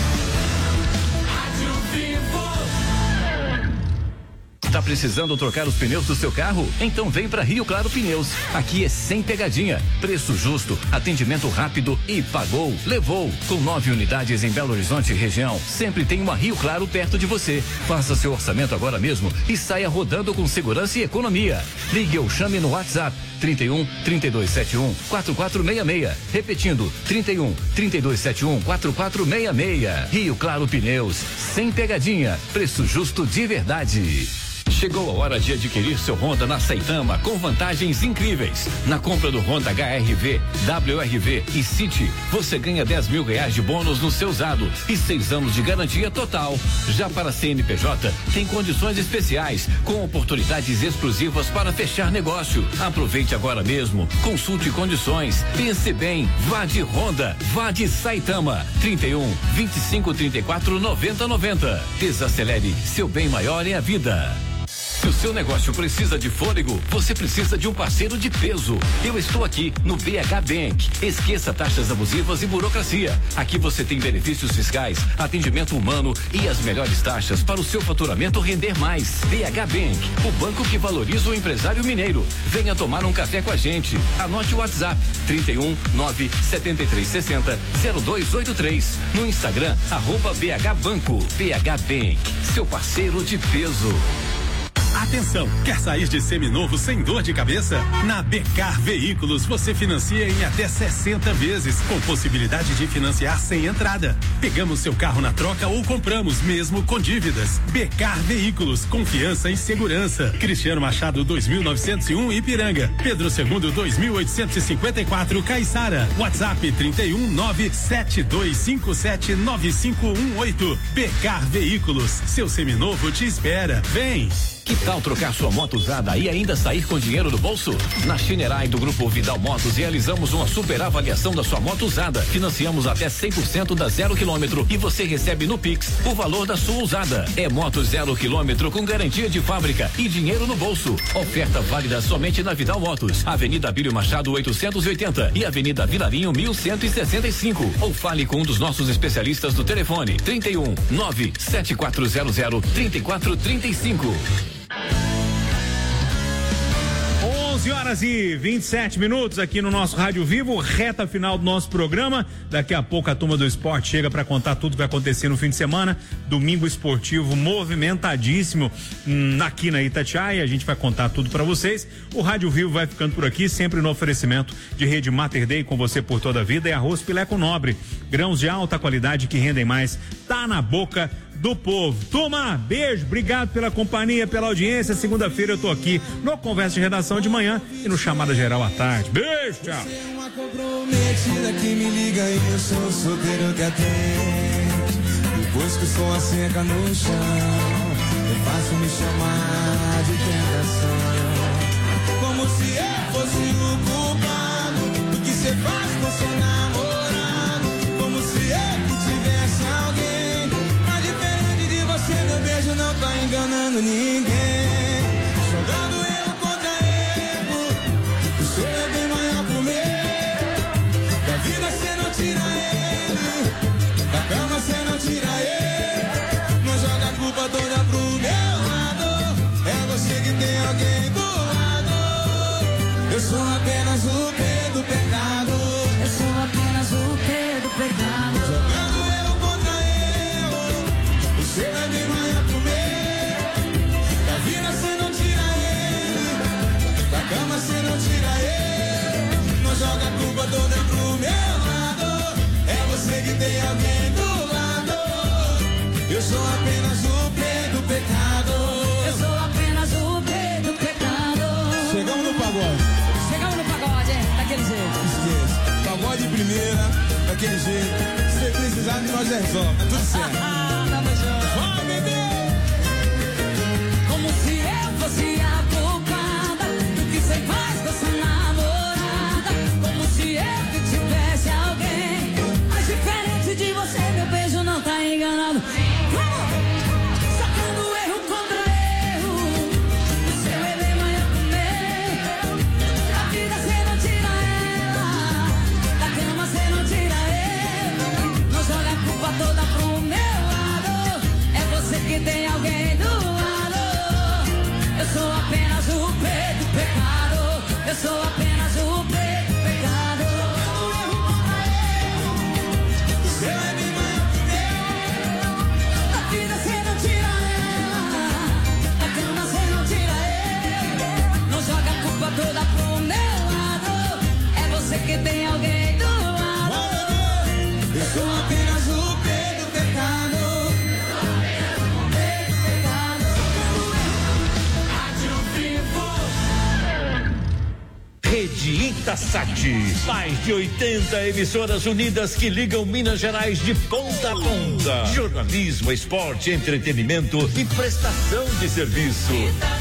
Tá precisando trocar os pneus do seu carro? Então vem pra Rio Claro Pneus. Aqui é sem pegadinha, preço justo, atendimento rápido e pagou, levou. Com nove unidades em Belo Horizonte região, sempre tem uma Rio Claro perto de você. Faça seu orçamento agora mesmo e saia rodando com segurança e economia. Ligue ou chame no WhatsApp trinta e um, trinta e dois setenta e um, quarenta e quatro sessenta e seis. Repetindo, trinta e um, trinta e dois setenta e um, quarenta e quatro sessenta e seis. Rio Claro Pneus, sem pegadinha, preço justo de verdade. Chegou a hora de adquirir seu Honda na Saitama com vantagens incríveis. Na compra do Honda H R V, W R V e City, você ganha dez mil reais de bônus no seu usado e seis anos de garantia total. Já para C N P J, tem condições especiais com oportunidades exclusivas para fechar negócio. Aproveite agora mesmo, consulte condições, pense bem, vá de Honda, vá de Saitama. trinta e um, vinte e cinco, trinta e quatro, noventa, noventa. Desacelere, seu bem maior é a vida. Se o seu negócio precisa de fôlego, você precisa de um parceiro de peso. Eu estou aqui no B H Bank. Esqueça taxas abusivas e burocracia. Aqui você tem benefícios fiscais, atendimento humano e as melhores taxas para o seu faturamento render mais. B H Bank, o banco que valoriza o empresário mineiro. Venha tomar um café com a gente. Anote o WhatsApp trinta e um, nove, setenta e três, sessenta, zero dois oito três. No Instagram, arroba B H Banco. B H Bank, seu parceiro de peso. Atenção, quer sair de seminovo sem dor de cabeça? Na Becar Veículos você financia em até sessenta vezes, com possibilidade de financiar sem entrada. Pegamos seu carro na troca ou compramos, mesmo com dívidas. Becar Veículos, confiança e segurança. Cristiano Machado dois mil novecentos e um Ipiranga. Pedro segundo dois mil oitocentos e cinquenta e quatro Caiçara. WhatsApp trinta e um, nove sete dois cinco sete nove cinco um oito. Becar Veículos, seu seminovo te espera. Vem! Que tal trocar sua moto usada e ainda sair com dinheiro no bolso? Na Chinerai do Grupo Vidal Motos realizamos uma super avaliação da sua moto usada. Financiamos até cem por cento da zero quilômetro e você recebe no Pix o valor da sua usada. É moto zero quilômetro com garantia de fábrica e dinheiro no bolso. Oferta válida somente na Vidal Motos, Avenida Abílio Machado oitocentos e oitenta e Avenida Vilarinho mil cento e sessenta e cinco. Ou fale com um dos nossos especialistas do telefone trinta e um, nove sete quatro zero zero, trinta e quatro trinta e cinco. onze horas e vinte e sete minutos aqui no nosso Rádio Vivo, reta final do nosso programa. Daqui a pouco a turma do esporte chega para contar tudo que vai acontecer no fim de semana. Domingo esportivo movimentadíssimo hum, aqui na Itatiaia. A gente vai contar tudo para vocês. O Rádio Vivo vai ficando por aqui, sempre no oferecimento de Rede Mater Dei, com você por toda a vida. E arroz Pileco Nobre, grãos de alta qualidade que rendem mais. Tá na boca do povo. Turma, beijo, obrigado pela companhia, pela audiência. Segunda-feira eu tô aqui no Conversa de Redação de manhã e no Chamada Geral à tarde. Beijo, tchau. Você é uma comprometida que me liga e eu sou solteiro que atende. Depois que o som asseca no chão, é fácil me chamar de tentação. Como se eu fosse o culpado do que você faz com seu namorado. Como se eu que tivesse alguém. Meu beijo não tá enganando ninguém. Jogando erro contra erro. O seu é bem maior pro meu. Da vida cê não tira ele. Da cama cê não tira ele. Não joga a culpa toda pro meu lado. É você que tem alguém do lado. Eu sou apenas o P do pecado. Eu sou apenas o P do pecado. Jogando erro contra erro. O seu é bem maior pro meu. Da vida cê não tira ele. Da cama cê não tira ele. Não joga a culpa toda pro meu lado. É você que tem alguém do lado. Eu sou apenas o P do pecado. Eu sou apenas o P do pecado. Chegamos no pagode. Chegamos no pagode, é, daquele jeito. Esqueça. primeira, daquele jeito. Se precisar de nós resolve, tá tudo certo. Vamos, bebê! Como se eu fosse a culpada do que você faz com essa namorada. Como se eu que tivesse alguém. Mas diferente de você, meu beijo não tá enganado. Sacando erro contra erro. O seu elema é o meu. Da vida cê não tira ela. Da cama cê não tira ele. Não joga a culpa toda pro meu lado. É você que tem alguém do lado. Eu sou apenas o preto pecado. Eu sou apenas o preto pecado. Seu elema é o meu. Da vida cê não tira ela. Da cama cê não tira ele. Não joga a culpa toda pro meu lado. É você que tem alguém do lado. Eu sou apenas o preto pecado. Rede Itasat, mais de oitenta emissoras unidas que ligam Minas Gerais de ponta a ponta. Jornalismo, esporte, entretenimento e prestação de serviço.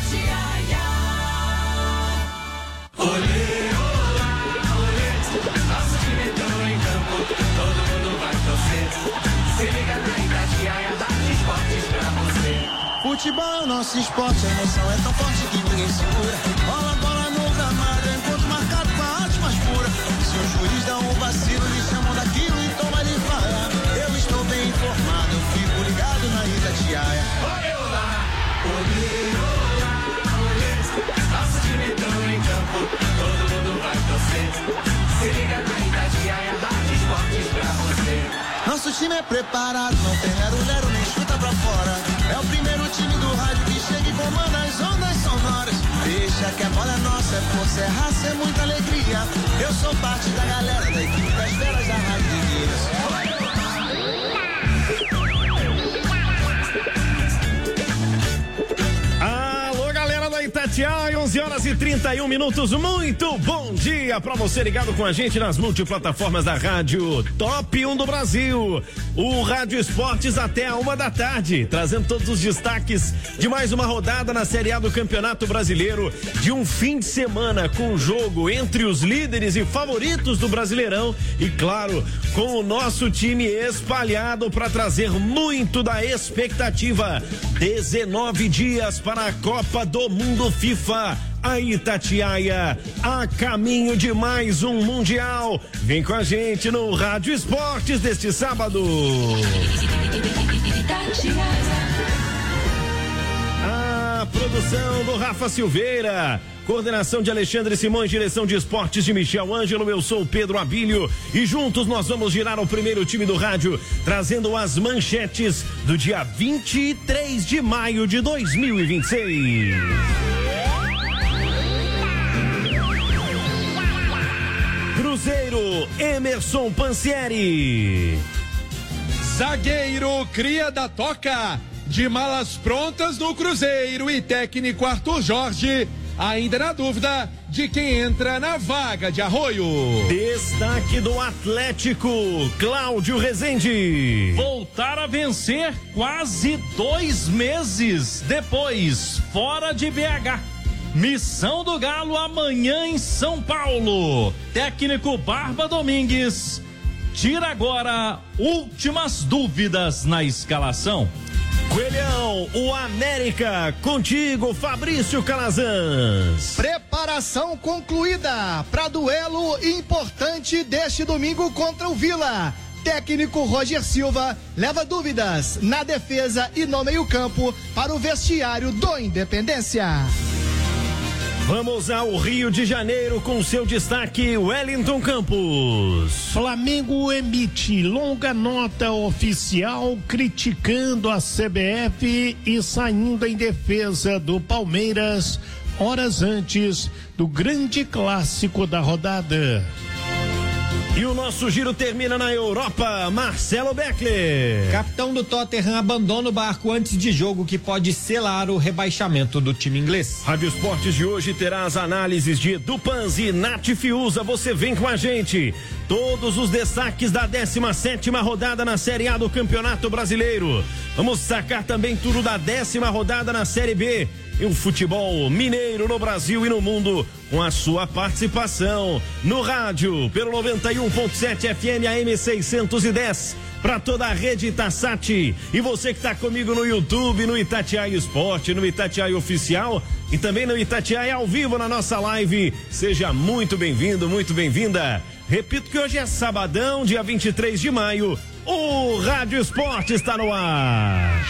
Olê, olá, olê. Nosso time entrou em campo, todo mundo vai torcer. Se liga na Itatiaia, dá esportes pra você. Futebol é o nosso esporte, a emoção é tão forte que ninguém segura. Bola, bola no gramado, encontro marcado com a arte mais pura. Se o juiz dá um vacilo, eles chamam daquilo e toma de falar. Eu estou bem informado, eu fico ligado na Itatiaia. Olê, olá, olê, olá, olê. Nosso time entrou em campo, todo mundo vai torcer. Se liga na Itatiaia, dá esportes pra você. Nosso time é preparado, não tem lero-lero nem chuta pra fora. É o primeiro time do rádio que chega e comanda as ondas sonoras. Deixa que a bola é nossa, é força, é raça, é muita alegria. Eu sou parte da galera da equipe das velas da Rádio de Minas. Itatiaia, onze horas e trinta e um minutos. Muito bom dia para você ligado com a gente nas multiplataformas da rádio Top um do Brasil. O Rádio Esportes até a uma da tarde, trazendo todos os destaques de mais uma rodada na Série A do Campeonato Brasileiro, de um fim de semana com jogo entre os líderes e favoritos do Brasileirão e, claro, com o nosso time espalhado para trazer muito da expectativa. dezenove dias para a Copa do Mundo FIFA. A Itatiaia a caminho de mais um Mundial. Vem com a gente no Rádio Esportes deste sábado. A produção do Rafa Silveira, coordenação de Alexandre Simões, direção de esportes de Michel Ângelo. Eu sou o Pedro Abílio e juntos nós vamos girar o primeiro time do rádio, trazendo as manchetes do dia vinte e três de maio de dois mil e vinte e seis. Cruzeiro, Emerson Pansieri. Zagueiro cria da toca, de malas prontas no Cruzeiro, e técnico Arthur Jorge ainda na dúvida de quem entra na vaga de Arroio. Destaque do Atlético, Cláudio Rezende. Voltar a vencer quase dois meses depois, fora de B H. Missão do Galo amanhã em São Paulo. Técnico Barba Domingues tira agora últimas dúvidas na escalação. Coelhão, o América, contigo, Fabrício Calazans. Preparação concluída para duelo importante deste domingo contra o Vila. Técnico Roger Silva leva dúvidas na defesa e no meio-campo para o vestiário do Independência. Vamos ao Rio de Janeiro com seu destaque, Wellington Campos. Flamengo emite longa nota oficial criticando a C B F e saindo em defesa do Palmeiras horas antes do grande clássico da rodada. E o nosso giro termina na Europa. Marcelo Beckler. Capitão do Tottenham abandona o barco antes de jogo que pode selar o rebaixamento do time inglês. Rádio Esportes de hoje terá as análises de Edu Panzi e Nath Fiuza. Você vem com a gente. Todos os destaques da décima sétima rodada na Série A do Campeonato Brasileiro. Vamos sacar também tudo da décima rodada na Série B. E o futebol mineiro no Brasil e no mundo com a sua participação no rádio pelo noventa e um ponto sete F M A M seiscentos e dez para toda a rede Itasat. E você que está comigo no YouTube, no Itatiaia Esporte, no Itatiaia Oficial e também no Itatiaia ao vivo na nossa live, seja muito bem-vindo, muito bem-vinda. Repito que hoje é sabadão, dia vinte e três de maio, o Rádio Esporte está no ar.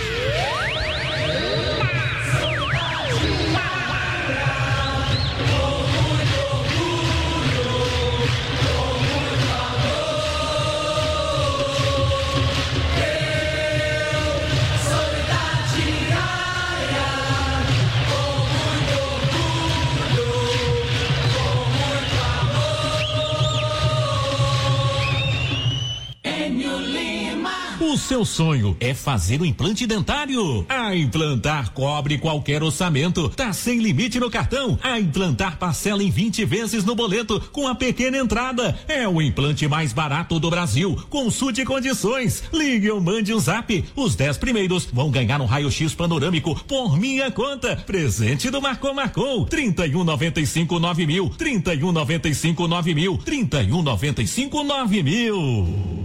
O seu sonho é fazer um implante dentário? A Implantar cobre qualquer orçamento. Tá sem limite no cartão. A Implantar parcela em vinte vezes no boleto com a pequena entrada. É o implante mais barato do Brasil. Consulte condições. Ligue ou mande um zap. Os dez primeiros vão ganhar um raio-x panorâmico por minha conta. Presente do Marcou Marcou. trinta e um, noventa e cinco, nove mil. trinta e um, noventa e cinco, nove mil. trinta e um, noventa e cinco, nove mil.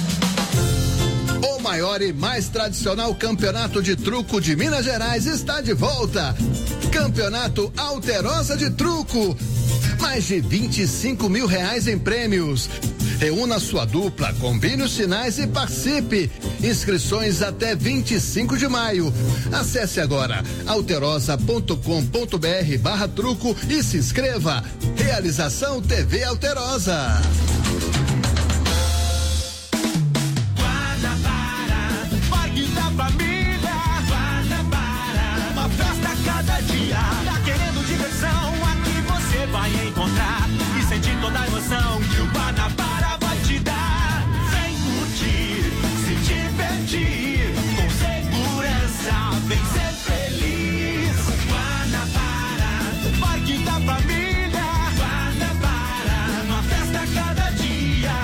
O maior e mais tradicional campeonato de truco de Minas Gerais está de volta. Campeonato Alterosa de Truco. Mais de vinte e cinco mil reais em prêmios. Reúna sua dupla, combine os sinais e participe. Inscrições até vinte e cinco de maio. Acesse agora alterosa ponto com ponto br barra truco e se inscreva. Realização T V Alterosa. Família, Guanabara, uma festa a cada dia. Tá querendo diversão? Aqui você vai encontrar e sentir toda a emoção que o Guanabara vai te dar. Vem curtir, se divertir, com segurança, vem ser feliz. Guanabara, Parque da Família, Guanabara, uma festa a cada dia.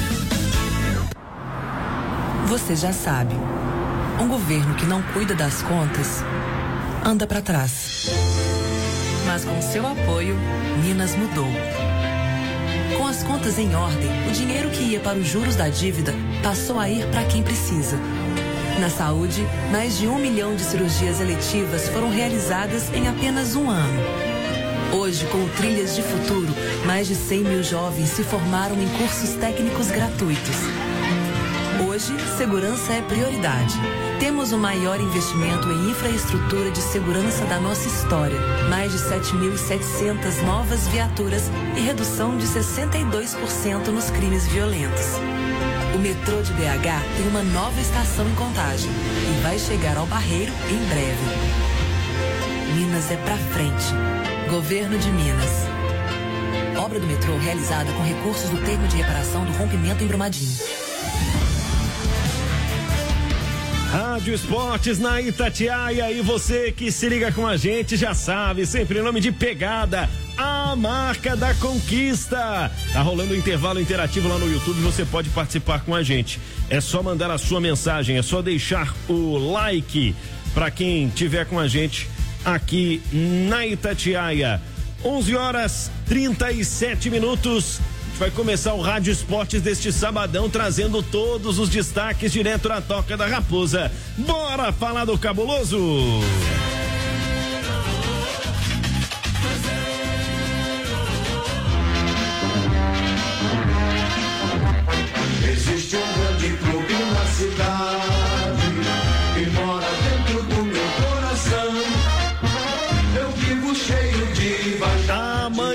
Você já sabe. Um governo que não cuida das contas anda para trás. Mas com seu apoio, Minas mudou. Com as contas em ordem, o dinheiro que ia para os juros da dívida passou a ir para quem precisa. Na saúde, mais de um milhão de cirurgias eletivas foram realizadas em apenas um ano. Hoje, com o Trilhas de Futuro, mais de cem mil jovens se formaram em cursos técnicos gratuitos. Hoje, segurança é prioridade. Temos o maior investimento em infraestrutura de segurança da nossa história. Mais de sete mil e setecentas novas viaturas e redução de sessenta e dois por cento nos crimes violentos. O metrô de B H tem uma nova estação em Contagem e vai chegar ao Barreiro em breve. Minas é pra frente. Governo de Minas. Obra do metrô realizada com recursos do termo de reparação do rompimento em Brumadinho. Rádio Esportes na Itatiaia, e você que se liga com a gente já sabe, sempre em nome de Pegada, a marca da conquista. Tá rolando um intervalo interativo lá no YouTube, você pode participar com a gente. É só mandar a sua mensagem, é só deixar o like para quem tiver com a gente aqui na Itatiaia. onze horas trinta e sete minutos. Vai começar o Rádio Esportes deste sabadão, trazendo todos os destaques direto da Toca da Raposa. Bora falar do cabuloso! Existe um grande clube na cidade que mora dentro do meu coração. Eu vivo cheio de vaidade. Amanhã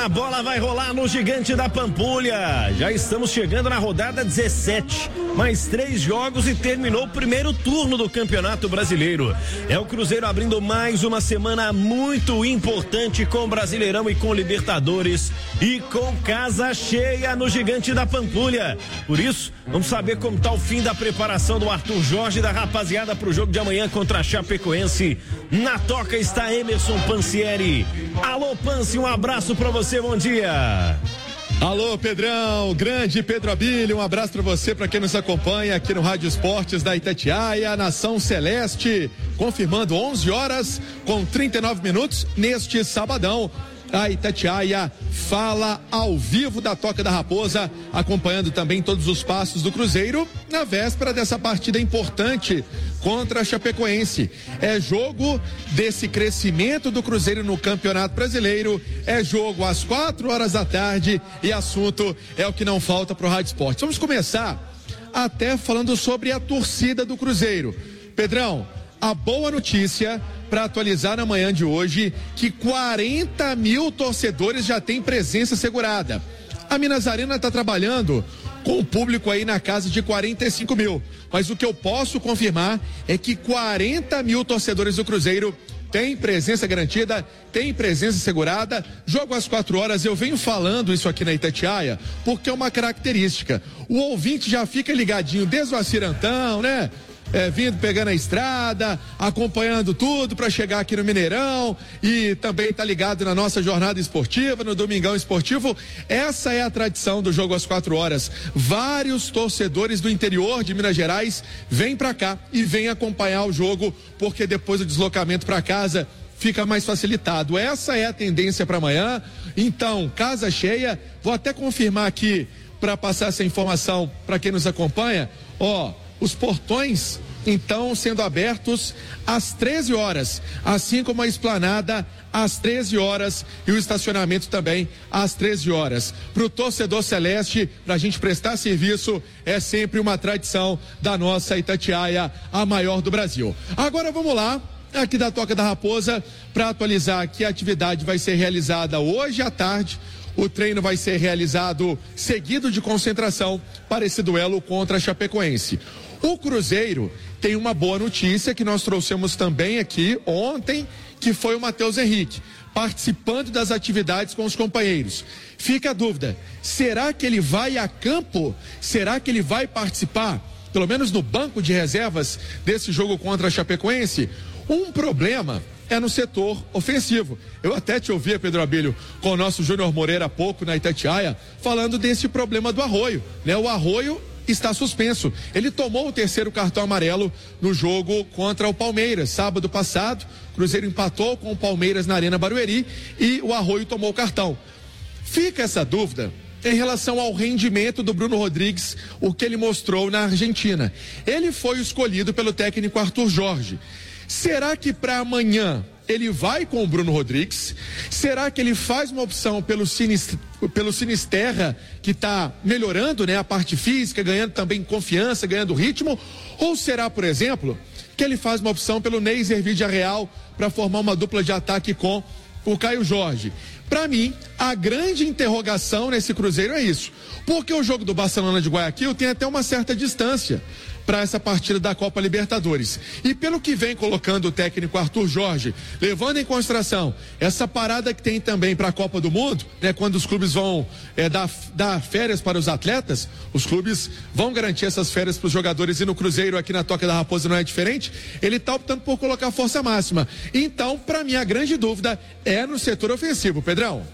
a bola vai rolar no Gigante da Pampulha. Já estamos chegando na rodada dezessete. Mais três jogos e terminou o primeiro turno do Campeonato Brasileiro. É o Cruzeiro abrindo mais uma semana muito importante com Brasileirão e com Libertadores e com casa cheia no Gigante da Pampulha. Por isso, vamos saber como está o fim da preparação do Arthur Jorge e da rapaziada para o jogo de amanhã contra a Chapecoense. Na toca está Emerson Pansieri. Alô, Pansi, um abraço para você, bom dia. Alô, Pedrão, grande Pedro Abílio, um abraço para você, para quem nos acompanha aqui no Rádio Esportes da Itatiaia, Nação Celeste, confirmando onze horas com trinta e nove minutos neste sabadão. A Itatiaia fala ao vivo da Toca da Raposa, acompanhando também todos os passos do Cruzeiro na véspera dessa partida importante contra a Chapecoense. É jogo desse crescimento do Cruzeiro no Campeonato Brasileiro, é jogo às quatro horas da tarde e assunto é o que não falta pro Rádio Esportes. Vamos começar até falando sobre a torcida do Cruzeiro. Pedrão, a boa notícia para atualizar na manhã de hoje, que quarenta mil torcedores já têm presença assegurada. A Minas Arena está trabalhando com o público aí na casa de quarenta e cinco mil. Mas o que eu posso confirmar é que quarenta mil torcedores do Cruzeiro têm presença garantida, têm presença assegurada. Jogo às quatro horas, eu venho falando isso aqui na Itatiaia, porque é uma característica. O ouvinte já fica ligadinho desde o Acirantão, né? É, vindo, pegando a estrada, acompanhando tudo para chegar aqui no Mineirão e também tá ligado na nossa jornada esportiva, no Domingão Esportivo. Essa é a tradição do jogo às quatro horas. Vários torcedores do interior de Minas Gerais vêm para cá e vêm acompanhar o jogo, porque depois do deslocamento para casa fica mais facilitado. Essa é a tendência para amanhã. Então, casa cheia. Vou até confirmar aqui para passar essa informação para quem nos acompanha. Ó, os portões, então, sendo abertos às treze horas, assim como a esplanada às treze horas e o estacionamento também às treze horas. Para o torcedor celeste, para a gente prestar serviço, é sempre uma tradição da nossa Itatiaia, a maior do Brasil. Agora vamos lá, aqui da Toca da Raposa, para atualizar que a atividade vai ser realizada hoje à tarde. O treino vai ser realizado seguido de concentração para esse duelo contra a Chapecoense. O Cruzeiro tem uma boa notícia que nós trouxemos também aqui ontem, que foi o Matheus Henrique, participando das atividades com os companheiros. Fica a dúvida, será que ele vai a campo? Será que ele vai participar, pelo menos no banco de reservas, desse jogo contra a Chapecoense? Um problema é no setor ofensivo. Eu até te ouvia, Pedro Abílio, com o nosso Júnior Moreira há pouco na Itatiaia, falando desse problema do Arroio, né? O Arroio está suspenso. Ele tomou o terceiro cartão amarelo no jogo contra o Palmeiras, sábado passado. O Cruzeiro empatou com o Palmeiras na Arena Barueri e o Arroio tomou o cartão. Fica essa dúvida em relação ao rendimento do Bruno Rodrigues, o que ele mostrou na Argentina. Ele foi escolhido pelo técnico Arthur Jorge. Será que para amanhã ele vai com o Bruno Rodrigues? Será que ele faz uma opção pelo, Sinist... pelo Sinisterra, que está melhorando, né, a parte física, ganhando também confiança, ganhando ritmo? Ou será, por exemplo, que ele faz uma opção pelo Neiser Villarreal para formar uma dupla de ataque com o Caio Jorge? Para mim, a grande interrogação nesse Cruzeiro é isso. Porque o jogo do Barcelona de Guayaquil tem até uma certa distância para essa partida da Copa Libertadores. E pelo que vem colocando o técnico Arthur Jorge, levando em consideração essa parada que tem também para a Copa do Mundo, né, quando os clubes vão é, dar, dar férias para os atletas, os clubes vão garantir essas férias para os jogadores, e no Cruzeiro aqui na Toca da Raposa não é diferente. Ele está optando por colocar força máxima. Então, para mim, a grande dúvida é no setor ofensivo. Pedrão.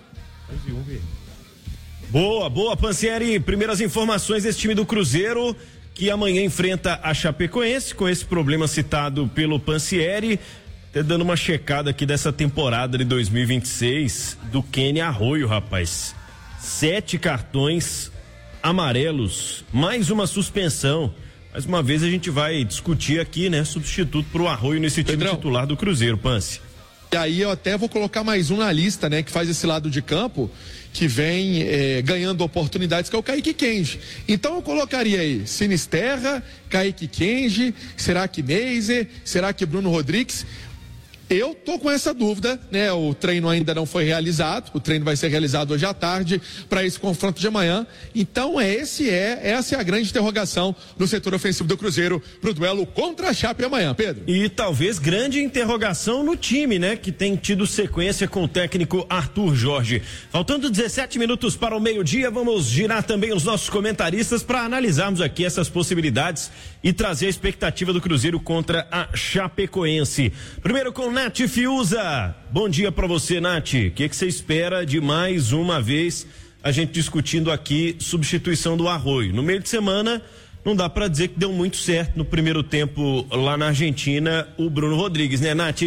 Boa, boa, Pansieri. Primeiras informações desse time do Cruzeiro, que amanhã enfrenta a Chapecoense, com esse problema citado pelo Pansieri. Até dando uma checada aqui dessa temporada de dois mil e vinte e seis do Kenny Arroio, rapaz. Sete cartões amarelos, mais uma suspensão. Mais uma vez a gente vai discutir aqui, né? Substituto pro Arroio nesse time Pedrão. Titular do Cruzeiro, Pansi. E aí eu até vou colocar mais um na lista, né? Que faz esse lado de campo, que vem eh, ganhando oportunidades, que é o Kaique Kenji. Então eu colocaria aí Sinisterra, Kaique Kenji, será que Neiser, será que Bruno Rodrigues? Eu tô com essa dúvida, né? O treino ainda não foi realizado, o treino vai ser realizado hoje à tarde para esse confronto de amanhã. Então, esse é, essa é a grande interrogação no setor ofensivo do Cruzeiro pro duelo contra a Chape amanhã, Pedro. E talvez grande interrogação no time, né? Que tem tido sequência com o técnico Arthur Jorge. Faltando dezessete minutos para o meio-dia, vamos girar também os nossos comentaristas para analisarmos aqui essas possibilidades e trazer a expectativa do Cruzeiro contra a Chapecoense. Primeiro com Nath Fiuza. Bom dia para você, Nath. O que, que você espera de mais uma vez a gente discutindo aqui substituição do Arroio? No meio de semana, não dá para dizer que deu muito certo no primeiro tempo lá na Argentina o Bruno Rodrigues, né, Nath?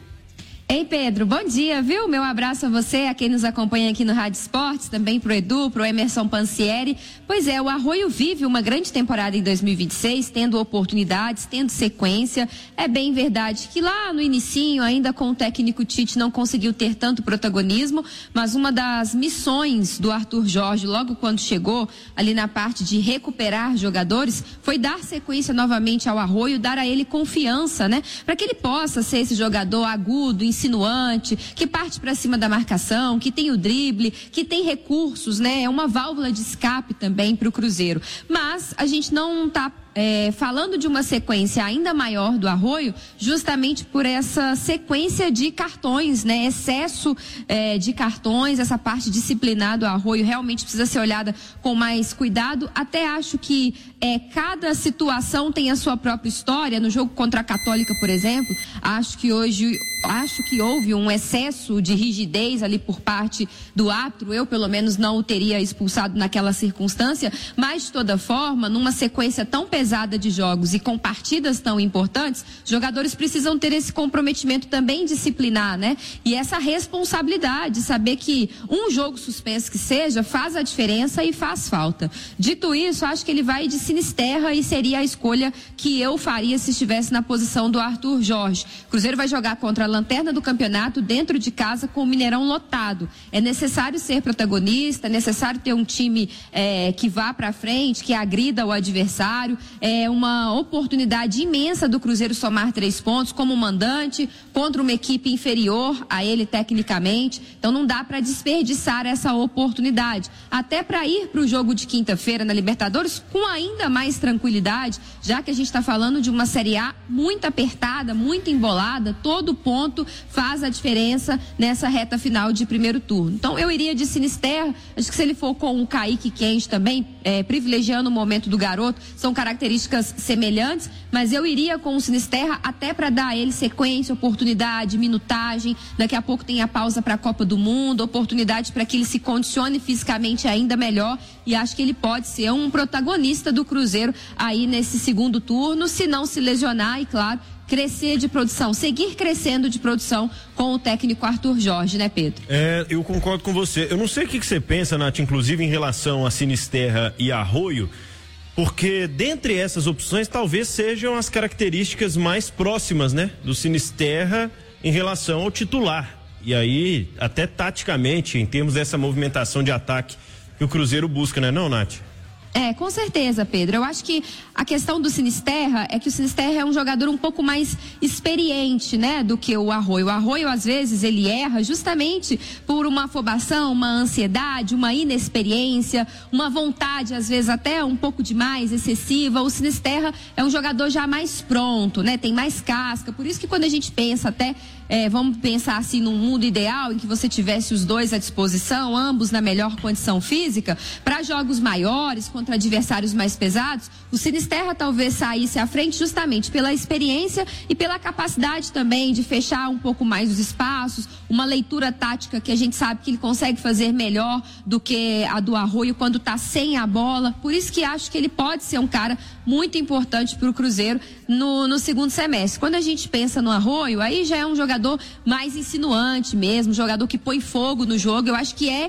Ei, Pedro, bom dia, viu? Meu abraço a você, a quem nos acompanha aqui no Rádio Esportes, também pro Edu, pro Emerson Pansieri. Pois é, o Arroio vive uma grande temporada em dois mil e vinte e seis, tendo oportunidades, tendo sequência. É bem verdade que lá no inicinho, ainda com o técnico Tite, não conseguiu ter tanto protagonismo, mas uma das missões do Arthur Jorge, logo quando chegou, ali na parte de recuperar jogadores, foi dar sequência novamente ao Arroio, dar a ele confiança, né? Para que ele possa ser esse jogador agudo, insinuante, que parte para cima da marcação, que tem o drible, que tem recursos, né? É uma válvula de escape também para o Cruzeiro. Mas a gente não está É, falando de uma sequência ainda maior do Arroio, justamente por essa sequência de cartões, né? Excesso é, de cartões, essa parte disciplinar do Arroio realmente precisa ser olhada com mais cuidado. Até acho que é, cada situação tem a sua própria história. No jogo contra a Católica, por exemplo, acho que hoje acho que houve um excesso de rigidez ali por parte do árbitro. Eu, pelo menos, não o teria expulsado naquela circunstância, mas de toda forma, numa sequência tão pesada pesada de jogos e com partidas tão importantes, jogadores precisam ter esse comprometimento também disciplinar, né? E essa responsabilidade, saber que um jogo suspenso que seja, faz a diferença e faz falta. Dito isso, acho que ele vai de Sinisterra e seria a escolha que eu faria se estivesse na posição do Arthur Jorge. Cruzeiro vai jogar contra a lanterna do campeonato dentro de casa com o Mineirão lotado. É necessário ser protagonista, é necessário ter um time é, que vá para frente, que agrida o adversário. É uma oportunidade imensa do Cruzeiro somar três pontos como mandante contra uma equipe inferior a ele tecnicamente. Então não dá para desperdiçar essa oportunidade. Até para ir para o jogo de quinta-feira na Libertadores com ainda mais tranquilidade, já que a gente está falando de uma Série A muito apertada, muito embolada. Todo ponto faz a diferença nessa reta final de primeiro turno. Então eu iria de Sinisterra. Acho que se ele for com o Kaique Quente também, é, privilegiando o momento do garoto, são características semelhantes, mas eu iria com o Sinisterra até para dar a ele sequência, oportunidade, minutagem. Daqui a pouco tem a pausa para a Copa do Mundo, oportunidade para que ele se condicione fisicamente ainda melhor, e acho que ele pode ser um protagonista do Cruzeiro aí nesse segundo turno, se não se lesionar e, claro, crescer de produção, seguir crescendo de produção com o técnico Arthur Jorge, né, Pedro? É, eu concordo com você. Eu não sei o que, que você pensa, Nath, inclusive em relação a Sinisterra e Arroio, porque dentre essas opções talvez sejam as características mais próximas, né, do Sinisterra em relação ao titular. E aí, até taticamente, em termos dessa movimentação de ataque que o Cruzeiro busca, né, não, Nath? É, com certeza, Pedro. Eu acho que a questão do Sinisterra é que o Sinisterra é um jogador um pouco mais experiente, né, do que o Arroio. O Arroio, às vezes, ele erra justamente por uma afobação, uma ansiedade, uma inexperiência, uma vontade, às vezes, até um pouco demais, excessiva. O Sinisterra é um jogador já mais pronto, né, tem mais casca. Por isso que quando a gente pensa até, é, vamos pensar assim, num mundo ideal em que você tivesse os dois à disposição, ambos na melhor condição física, para jogos maiores, contra adversários mais pesados, o Sinisterra talvez saísse à frente justamente pela experiência e pela capacidade também de fechar um pouco mais os espaços, uma leitura tática que a gente sabe que ele consegue fazer melhor do que a do Arroio quando está sem a bola. Por isso que acho que ele pode ser um cara muito importante para o Cruzeiro no, no segundo semestre. Quando a gente pensa no Arroio, aí já é um jogador mais insinuante mesmo, jogador que põe fogo no jogo. Eu acho que é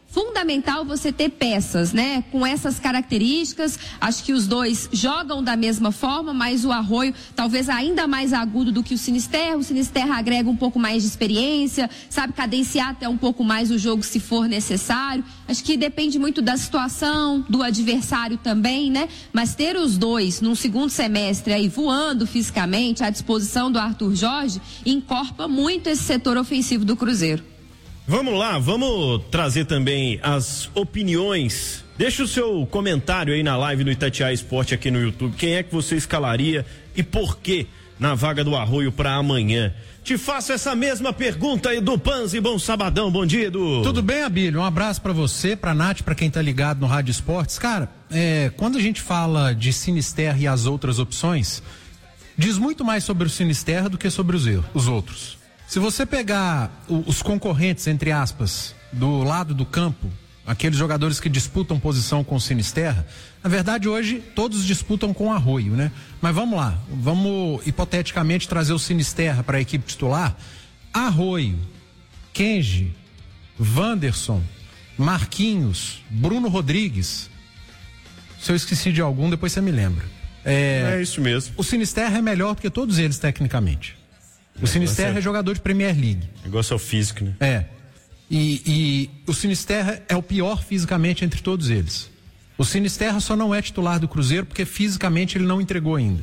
fundamental você ter peças, né? Com essas características, acho que os dois jogam da mesma forma, mas o Arroio talvez ainda mais agudo do que o Sinisterra. O Sinisterra agrega um pouco mais de experiência, sabe cadenciar até um pouco mais o jogo se for necessário. Acho que depende muito da situação, do adversário também, né? Mas ter os dois num segundo semestre aí voando fisicamente à disposição do Arthur Jorge, encorpa muito esse setor ofensivo do Cruzeiro. Vamos lá, vamos trazer também as opiniões. Deixa o seu comentário aí na live do Itatiaia Esporte aqui no YouTube. Quem é que você escalaria e por quê na vaga do Arroio para amanhã? Te faço essa mesma pergunta, Edu Panzi. Bom sabadão, bom dia, Edu. Tudo bem, Abílio? Um abraço pra você, pra Nath, pra quem tá ligado no Rádio Esportes. Cara, é, quando a gente fala de Sinisterra e as outras opções, diz muito mais sobre o Sinisterra do que sobre os, os outros. Se você pegar o, os concorrentes, entre aspas, do lado do campo, aqueles jogadores que disputam posição com o Sinisterra, na verdade hoje todos disputam com o Arroio, né? Mas vamos lá, vamos hipoteticamente trazer o Sinisterra para a equipe titular. Arroio, Kenji, Wanderson, Marquinhos, Bruno Rodrigues. Se eu esqueci de algum, depois você me lembra. É, é isso mesmo. O Sinisterra é melhor do que todos eles tecnicamente. O Sinisterra é jogador de Premier League. Negócio é o físico, né? É. E, e o Sinisterra é o pior fisicamente entre todos eles. O Sinisterra só não é titular do Cruzeiro porque fisicamente ele não entregou ainda.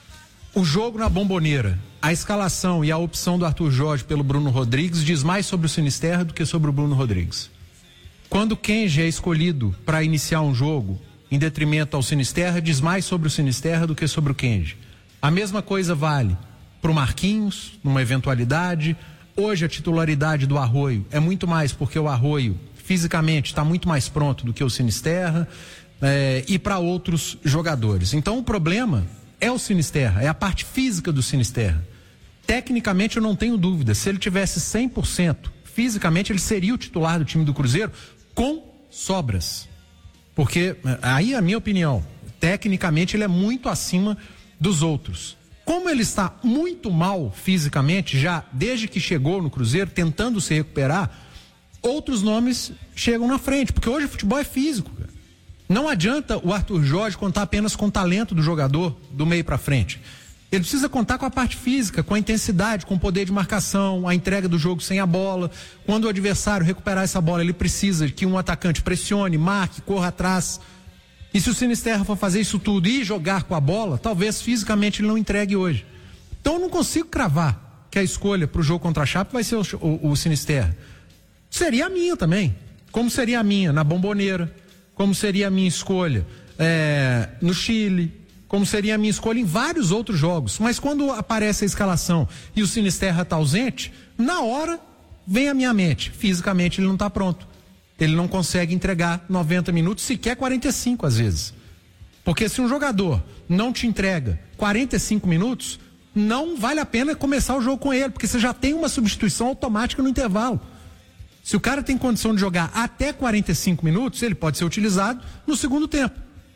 O jogo na Bomboneira, a escalação e a opção do Arthur Jorge pelo Bruno Rodrigues diz mais sobre o Sinisterra do que sobre o Bruno Rodrigues. Quando o Kenji é escolhido para iniciar um jogo em detrimento ao Sinisterra, diz mais sobre o Sinisterra do que sobre o Kenji. A mesma coisa vale para o Marquinhos, numa eventualidade. Hoje a titularidade do Arroio é muito mais porque o Arroio fisicamente está muito mais pronto do que o Sinisterra, é, e para outros jogadores. Então o problema é o Sinisterra, é a parte física do Sinisterra. Tecnicamente eu não tenho dúvida, se ele tivesse cem por cento fisicamente ele seria o titular do time do Cruzeiro com sobras. Porque aí a minha opinião, tecnicamente ele é muito acima dos outros. Como ele está muito mal fisicamente, já desde que chegou no Cruzeiro, tentando se recuperar, outros nomes chegam na frente, porque hoje o futebol é físico, cara. Não adianta o Arthur Jorge contar apenas com o talento do jogador do meio para frente. Ele precisa contar com a parte física, com a intensidade, com o poder de marcação, a entrega do jogo sem a bola. Quando o adversário recuperar essa bola, ele precisa que um atacante pressione, marque, corra atrás. E se o Sinisterra for fazer isso tudo e jogar com a bola, talvez fisicamente ele não entregue hoje. Então eu não consigo cravar que a escolha para o jogo contra a Chape vai ser o, o, o Sinisterra. Seria a minha também. Como seria a minha na Bomboneira, como seria a minha escolha é, no Chile, como seria a minha escolha em vários outros jogos. Mas quando aparece a escalação e o Sinisterra está ausente, na hora vem à minha mente, fisicamente ele não está pronto. Ele não consegue entregar noventa minutos, sequer quarenta e cinco às vezes. Porque se um jogador não te entrega quarenta e cinco minutos, não vale a pena começar o jogo com ele, porque você já tem uma substituição automática no intervalo. Se o cara tem condição de jogar até quarenta e cinco minutos, ele pode ser utilizado no segundo tempo.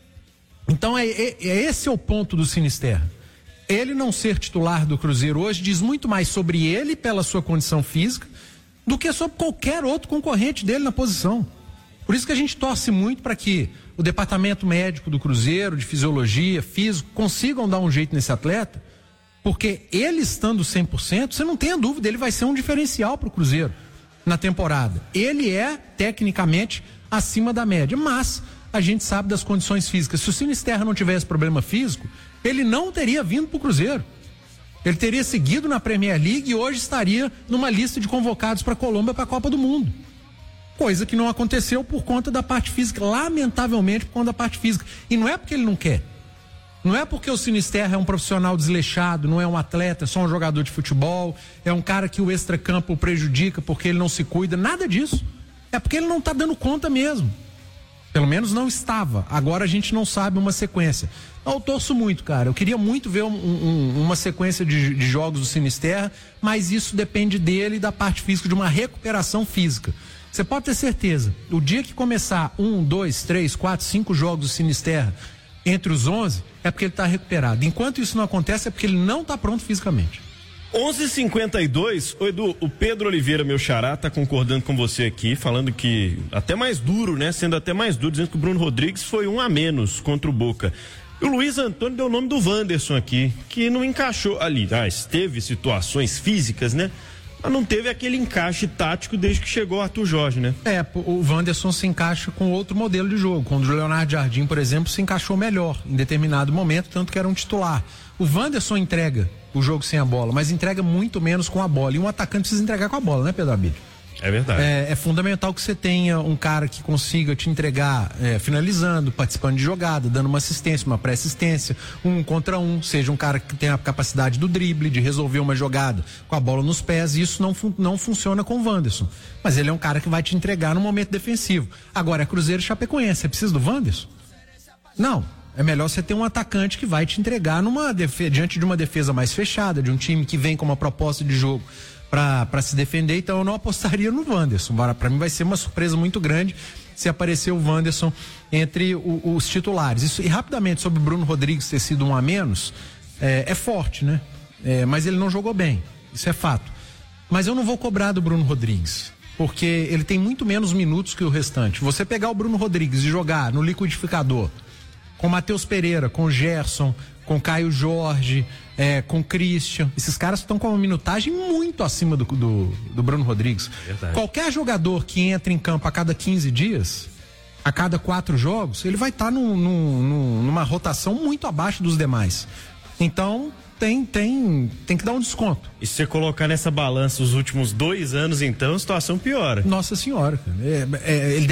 Então é, é, é esse é o ponto do Sinisterra. Ele não ser titular do Cruzeiro hoje diz muito mais sobre ele pela sua condição física do que sobre qualquer outro concorrente dele na posição. Por isso que a gente torce muito para que o departamento médico do Cruzeiro, de fisiologia, físico, consigam dar um jeito nesse atleta, porque ele estando cem por cento, você não tenha dúvida, ele vai ser um diferencial para o Cruzeiro na temporada. Ele é, tecnicamente, acima da média, mas a gente sabe das condições físicas. Se o Sinisterra não tivesse problema físico, ele não teria vindo para o Cruzeiro. Ele teria seguido na Premier League e hoje estaria numa lista de convocados para a Colômbia para a Copa do Mundo. Coisa que não aconteceu por conta da parte física, lamentavelmente por conta da parte física. E não é porque ele não quer. Não é porque o Sinisterra é um profissional desleixado, não é um atleta, é só um jogador de futebol, é um cara que o extracampo prejudica porque ele não se cuida, nada disso. É porque ele não está dando conta mesmo. Pelo menos não estava. Agora a gente não sabe uma sequência. Eu torço muito, cara. Eu queria muito ver um, um, uma sequência de, de jogos do Sinisterra, mas isso depende dele e da parte física, de uma recuperação física. Você pode ter certeza, o dia que começar um, dois, três, quatro, cinco jogos do Sinisterra entre os onze, é porque ele está recuperado. Enquanto isso não acontece, é porque ele não está pronto fisicamente. onze e cinquenta e dois, ô Edu, o Pedro Oliveira, meu xará, tá concordando com você aqui, falando que até mais duro, né? Sendo até mais duro, dizendo que o Bruno Rodrigues foi um a menos contra o Boca. E o Luiz Antônio deu o nome do Wanderson aqui, que não encaixou ali. Ah, teve situações físicas, né? Mas não teve aquele encaixe tático desde que chegou o Arthur Jorge, né? É, o Wanderson se encaixa com outro modelo de jogo. Quando o Leonardo Jardim, por exemplo, se encaixou melhor em determinado momento, tanto que era um titular. O Wanderson entrega o jogo sem a bola, mas entrega muito menos com a bola. E um atacante precisa entregar com a bola, né, Pedro Abílio? É verdade. É, é fundamental que você tenha um cara que consiga te entregar é, finalizando, participando de jogada, dando uma assistência, uma pré-assistência, um contra um, seja um cara que tenha a capacidade do drible, de resolver uma jogada com a bola nos pés, e isso não, fun- não funciona com o Wanderson. Mas ele é um cara que vai te entregar no momento defensivo. Agora, é Cruzeiro e Chapecoense, você precisa do Wanderson? Não. É melhor você ter um atacante que vai te entregar numa defe- diante de uma defesa mais fechada, de um time que vem com uma proposta de jogo para se defender. Então eu não apostaria no Wanderson. Para mim vai ser uma surpresa muito grande se aparecer o Wanderson entre o, os titulares. Isso, e rapidamente sobre o Bruno Rodrigues ter sido um a menos, é, é forte, né? É, mas ele não jogou bem, isso é fato. Mas eu não vou cobrar do Bruno Rodrigues, porque ele tem muito menos minutos que o restante. Você pegar o Bruno Rodrigues e jogar no liquidificador com Matheus Pereira, com Gerson, com Caio Jorge, é, com Christian, esses caras estão com uma minutagem muito acima do, do, do Bruno Rodrigues. Verdade. Qualquer jogador que entra em campo a cada quinze dias, a cada quatro jogos, ele vai estar tá num, num, numa rotação muito abaixo dos demais. Então tem, tem, tem que dar um desconto. E se você colocar nessa balança os últimos dois anos, então a situação piora. Nossa senhora, é, é, ele